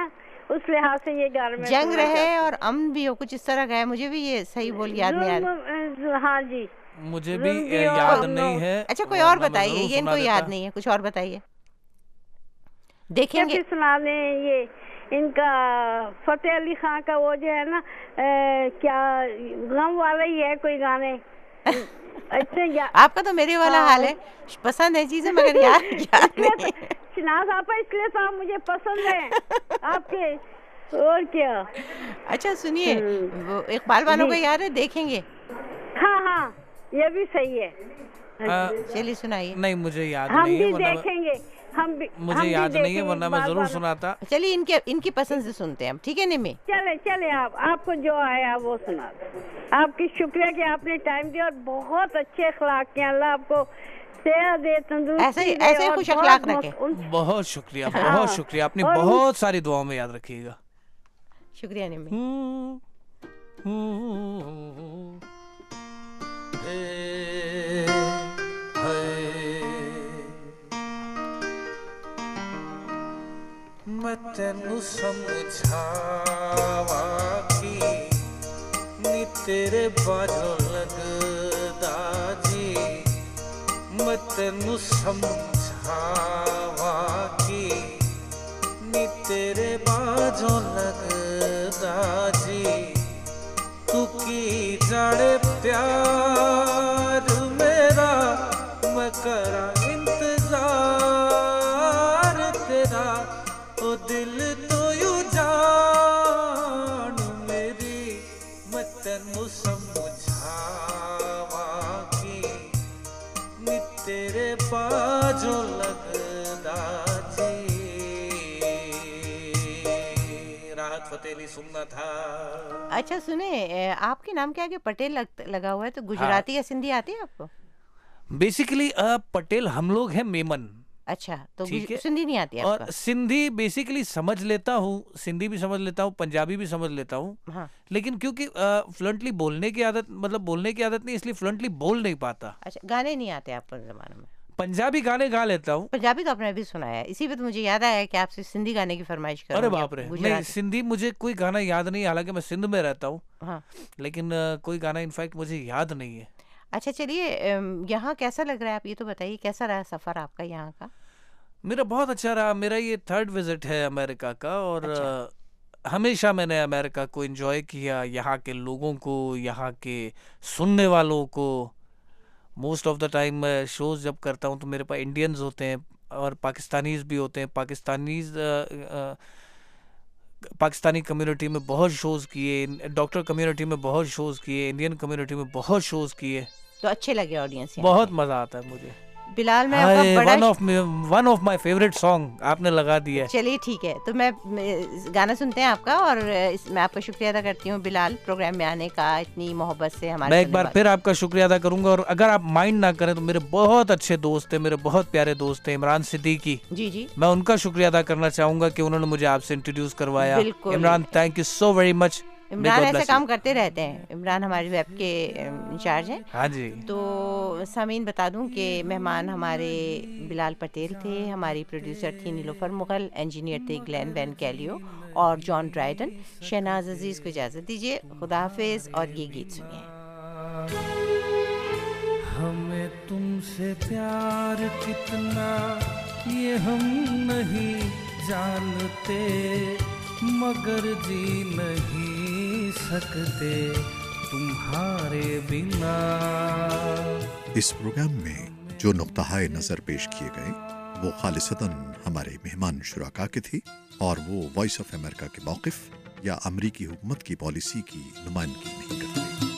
उस लिहाज से ये गाने में जंग रहे और अमन भी हो, कुछ इस तरह का है। मुझे भी ये सही बोल याद नहीं आ रहा। हाँ जी, मुझे भी याद नहीं है। अच्छा कोई और बताइए, ये इनको याद नहीं है, कुछ और बताइए, देखेंगे। सुना दें ये इनका फतेह अली खान का वो जो है ना क्या गम वाला ही है कोई गाने। आपका तो मेरे वाला हाल है, पसंद है चीजें मगर याद नहीं। शनाज आपा इसलिए तो आप मुझे पसंद है आपके, और क्या। अच्छा सुनिए, वो इकबाल बानो का याद है, देखेंगे। हाँ हाँ ये भी सही है। चलिए सुनाइए। नहीं मुझे याद नहीं है, हम भी देखेंगे, मुझे याद नहीं है, वरना मैं जरूर सुनाता। चलिए इनकी पसंद से सुनते हैं हम, ठीक है निमी। चले आपको जो आया वो सुना। आपकी शुक्रिया कि आपने टाइम दिया और बहुत अच्छे अखलाक के, अल्लाह आपको सेहत दे, तंदुरुस्ती दे, ऐसे खुश अखलाक रखे। बहुत शुक्रिया, बहुत शुक्रिया, आपने बहुत सारी दुआओं में याद रखिएगा। शुक्रिया निमी। मैं तेनू समझावा की नी तेरे बाजों लगदा जी, मैं तेनू समझावा की नी तेरे बाजों लगदा जी, तू की जाने प्यार मेरा मैं करा इंतजार तेरा, ओ दिल तो यू जान मेरी, मैं तेनू समझावा की नी तेरे बाजों लगदा जी। राहत फतेह अली सुनना था। अच्छा सुने, आपके नाम के आगे पटेल लगा हुआ है, तो गुजराती या सिंधी आती है आपको? बेसिकली पटेल हम लोग हैं मेमन। अच्छा, तो सिंधी नहीं आती है और आपका? सिंधी बेसिकली समझ लेता हूँ, सिंधी भी समझ लेता हूँ, पंजाबी भी समझ लेता हूँ। हाँ। लेकिन क्योंकि फ्लुएंटली बोलने की आदत, मतलब बोलने की आदत नहीं, इसलिए फ्लुएंटली बोल नहीं पाता। अच्छा, गाने नहीं आते आपको जमाने में? पंजाबी गाने गा लेता हूँ। पंजाबी तो आपने भी सुनाया, इसी पे तो मुझे याद आया कि आपसे सिंधी गाने की फरमाइश करूंगी। अरे बाप रे, नहीं सिंधी मुझे कोई गाना याद नहीं, हालांकि मैं सिंध में रहता हूँ। हाँ। लेकिन कोई गाना इनफैक्ट मुझे याद नहीं है। अच्छा चलिए, यहाँ कैसा लग रहा है, आप ये तो बताइए, कैसा रहा सफर आपका यहाँ का? मेरा बहुत अच्छा रहा। मेरा ये 3rd विजिट है अमेरिका का, और हमेशा मैंने अमेरिका को एंजॉय किया, यहाँ के लोगों को, यहाँ के सुनने वालों को। मोस्ट ऑफ द टाइम मैं शोज़ जब करता हूँ तो मेरे पास इंडियंस होते हैं और पाकिस्तानीज़ भी होते हैं। पाकिस्तानी कम्युनिटी में बहुत शोज़ किए, डॉक्टर कम्युनिटी में बहुत शोज़ किए, इंडियन कम्युनिटी में बहुत शोज़ किए। तो अच्छे लगे ऑडियंस? बहुत मज़ा आता है मुझे। बिलाल में आपका बड़ा one of my favourite song आपने लगा दिया है। चलिए ठीक है, तो मैं गाना सुनते हैं आपका, और मैं आपका शुक्रिया अदा करती हूँ बिलाल, प्रोग्राम में आने का, इतनी मोहब्बत से हमारे। मैं एक बार फिर आपका शुक्रिया अदा करूंगा, और अगर आप माइंड ना करें तो मेरे बहुत अच्छे दोस्त हैं, मेरे बहुत प्यारे दोस्त हैं, इमरान सिद्दीकी जी, मैं उनका शुक्रिया अदा करना चाहूंगा कि उन्होंने मुझे आपसे इंट्रोड्यूस करवाया। Imran, thank you so very much. Imran ऐसे काम करते रहते हैं, इमरान हमारे वेब के इंचार्ज हैं। हाँ जी। तो सामीन बता दूं कि मेहमान हमारे बिलाल पटेल थे, हमारी प्रोड्यूसर थी नीलोफर मुगल, इंजीनियर थे ग्लेन बैन कैलियो और जॉन ड्राइडन। शहनाज अजीज़ को इजाज़त दीजिए, खुदा हाफिज़, और ये गीत सुनिए। हमें तुमसे प्यार कितना ये हम नहीं जानते, मगर जी नहीं सकते तुम्हारे बिना। इस प्रोग्राम में जो नुक्ता-ए नज़र पेश किए गए वो खालिसतन हमारे मेहमान शुराका के थे, और वो वॉइस ऑफ अमेरिका के मौक़िफ़ या अमरीकी हुकूमत की पॉलिसी की नुमाइंदगी नहीं करते।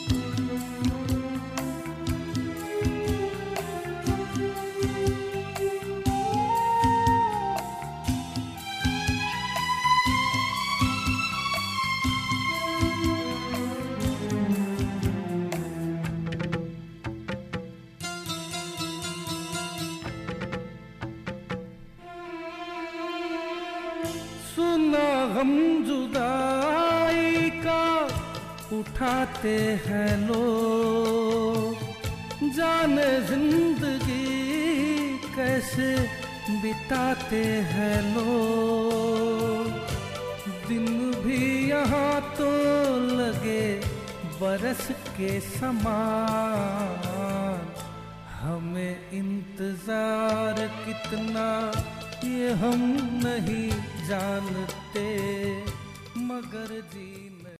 हम जुदाई का उठाते हैं लोग, जाने जिंदगी कैसे बिताते हैं लोग। दिन भी यहाँ तो लगे बरस के समान, हमें इंतजार कितना ये हम नहीं जानते, मगर जी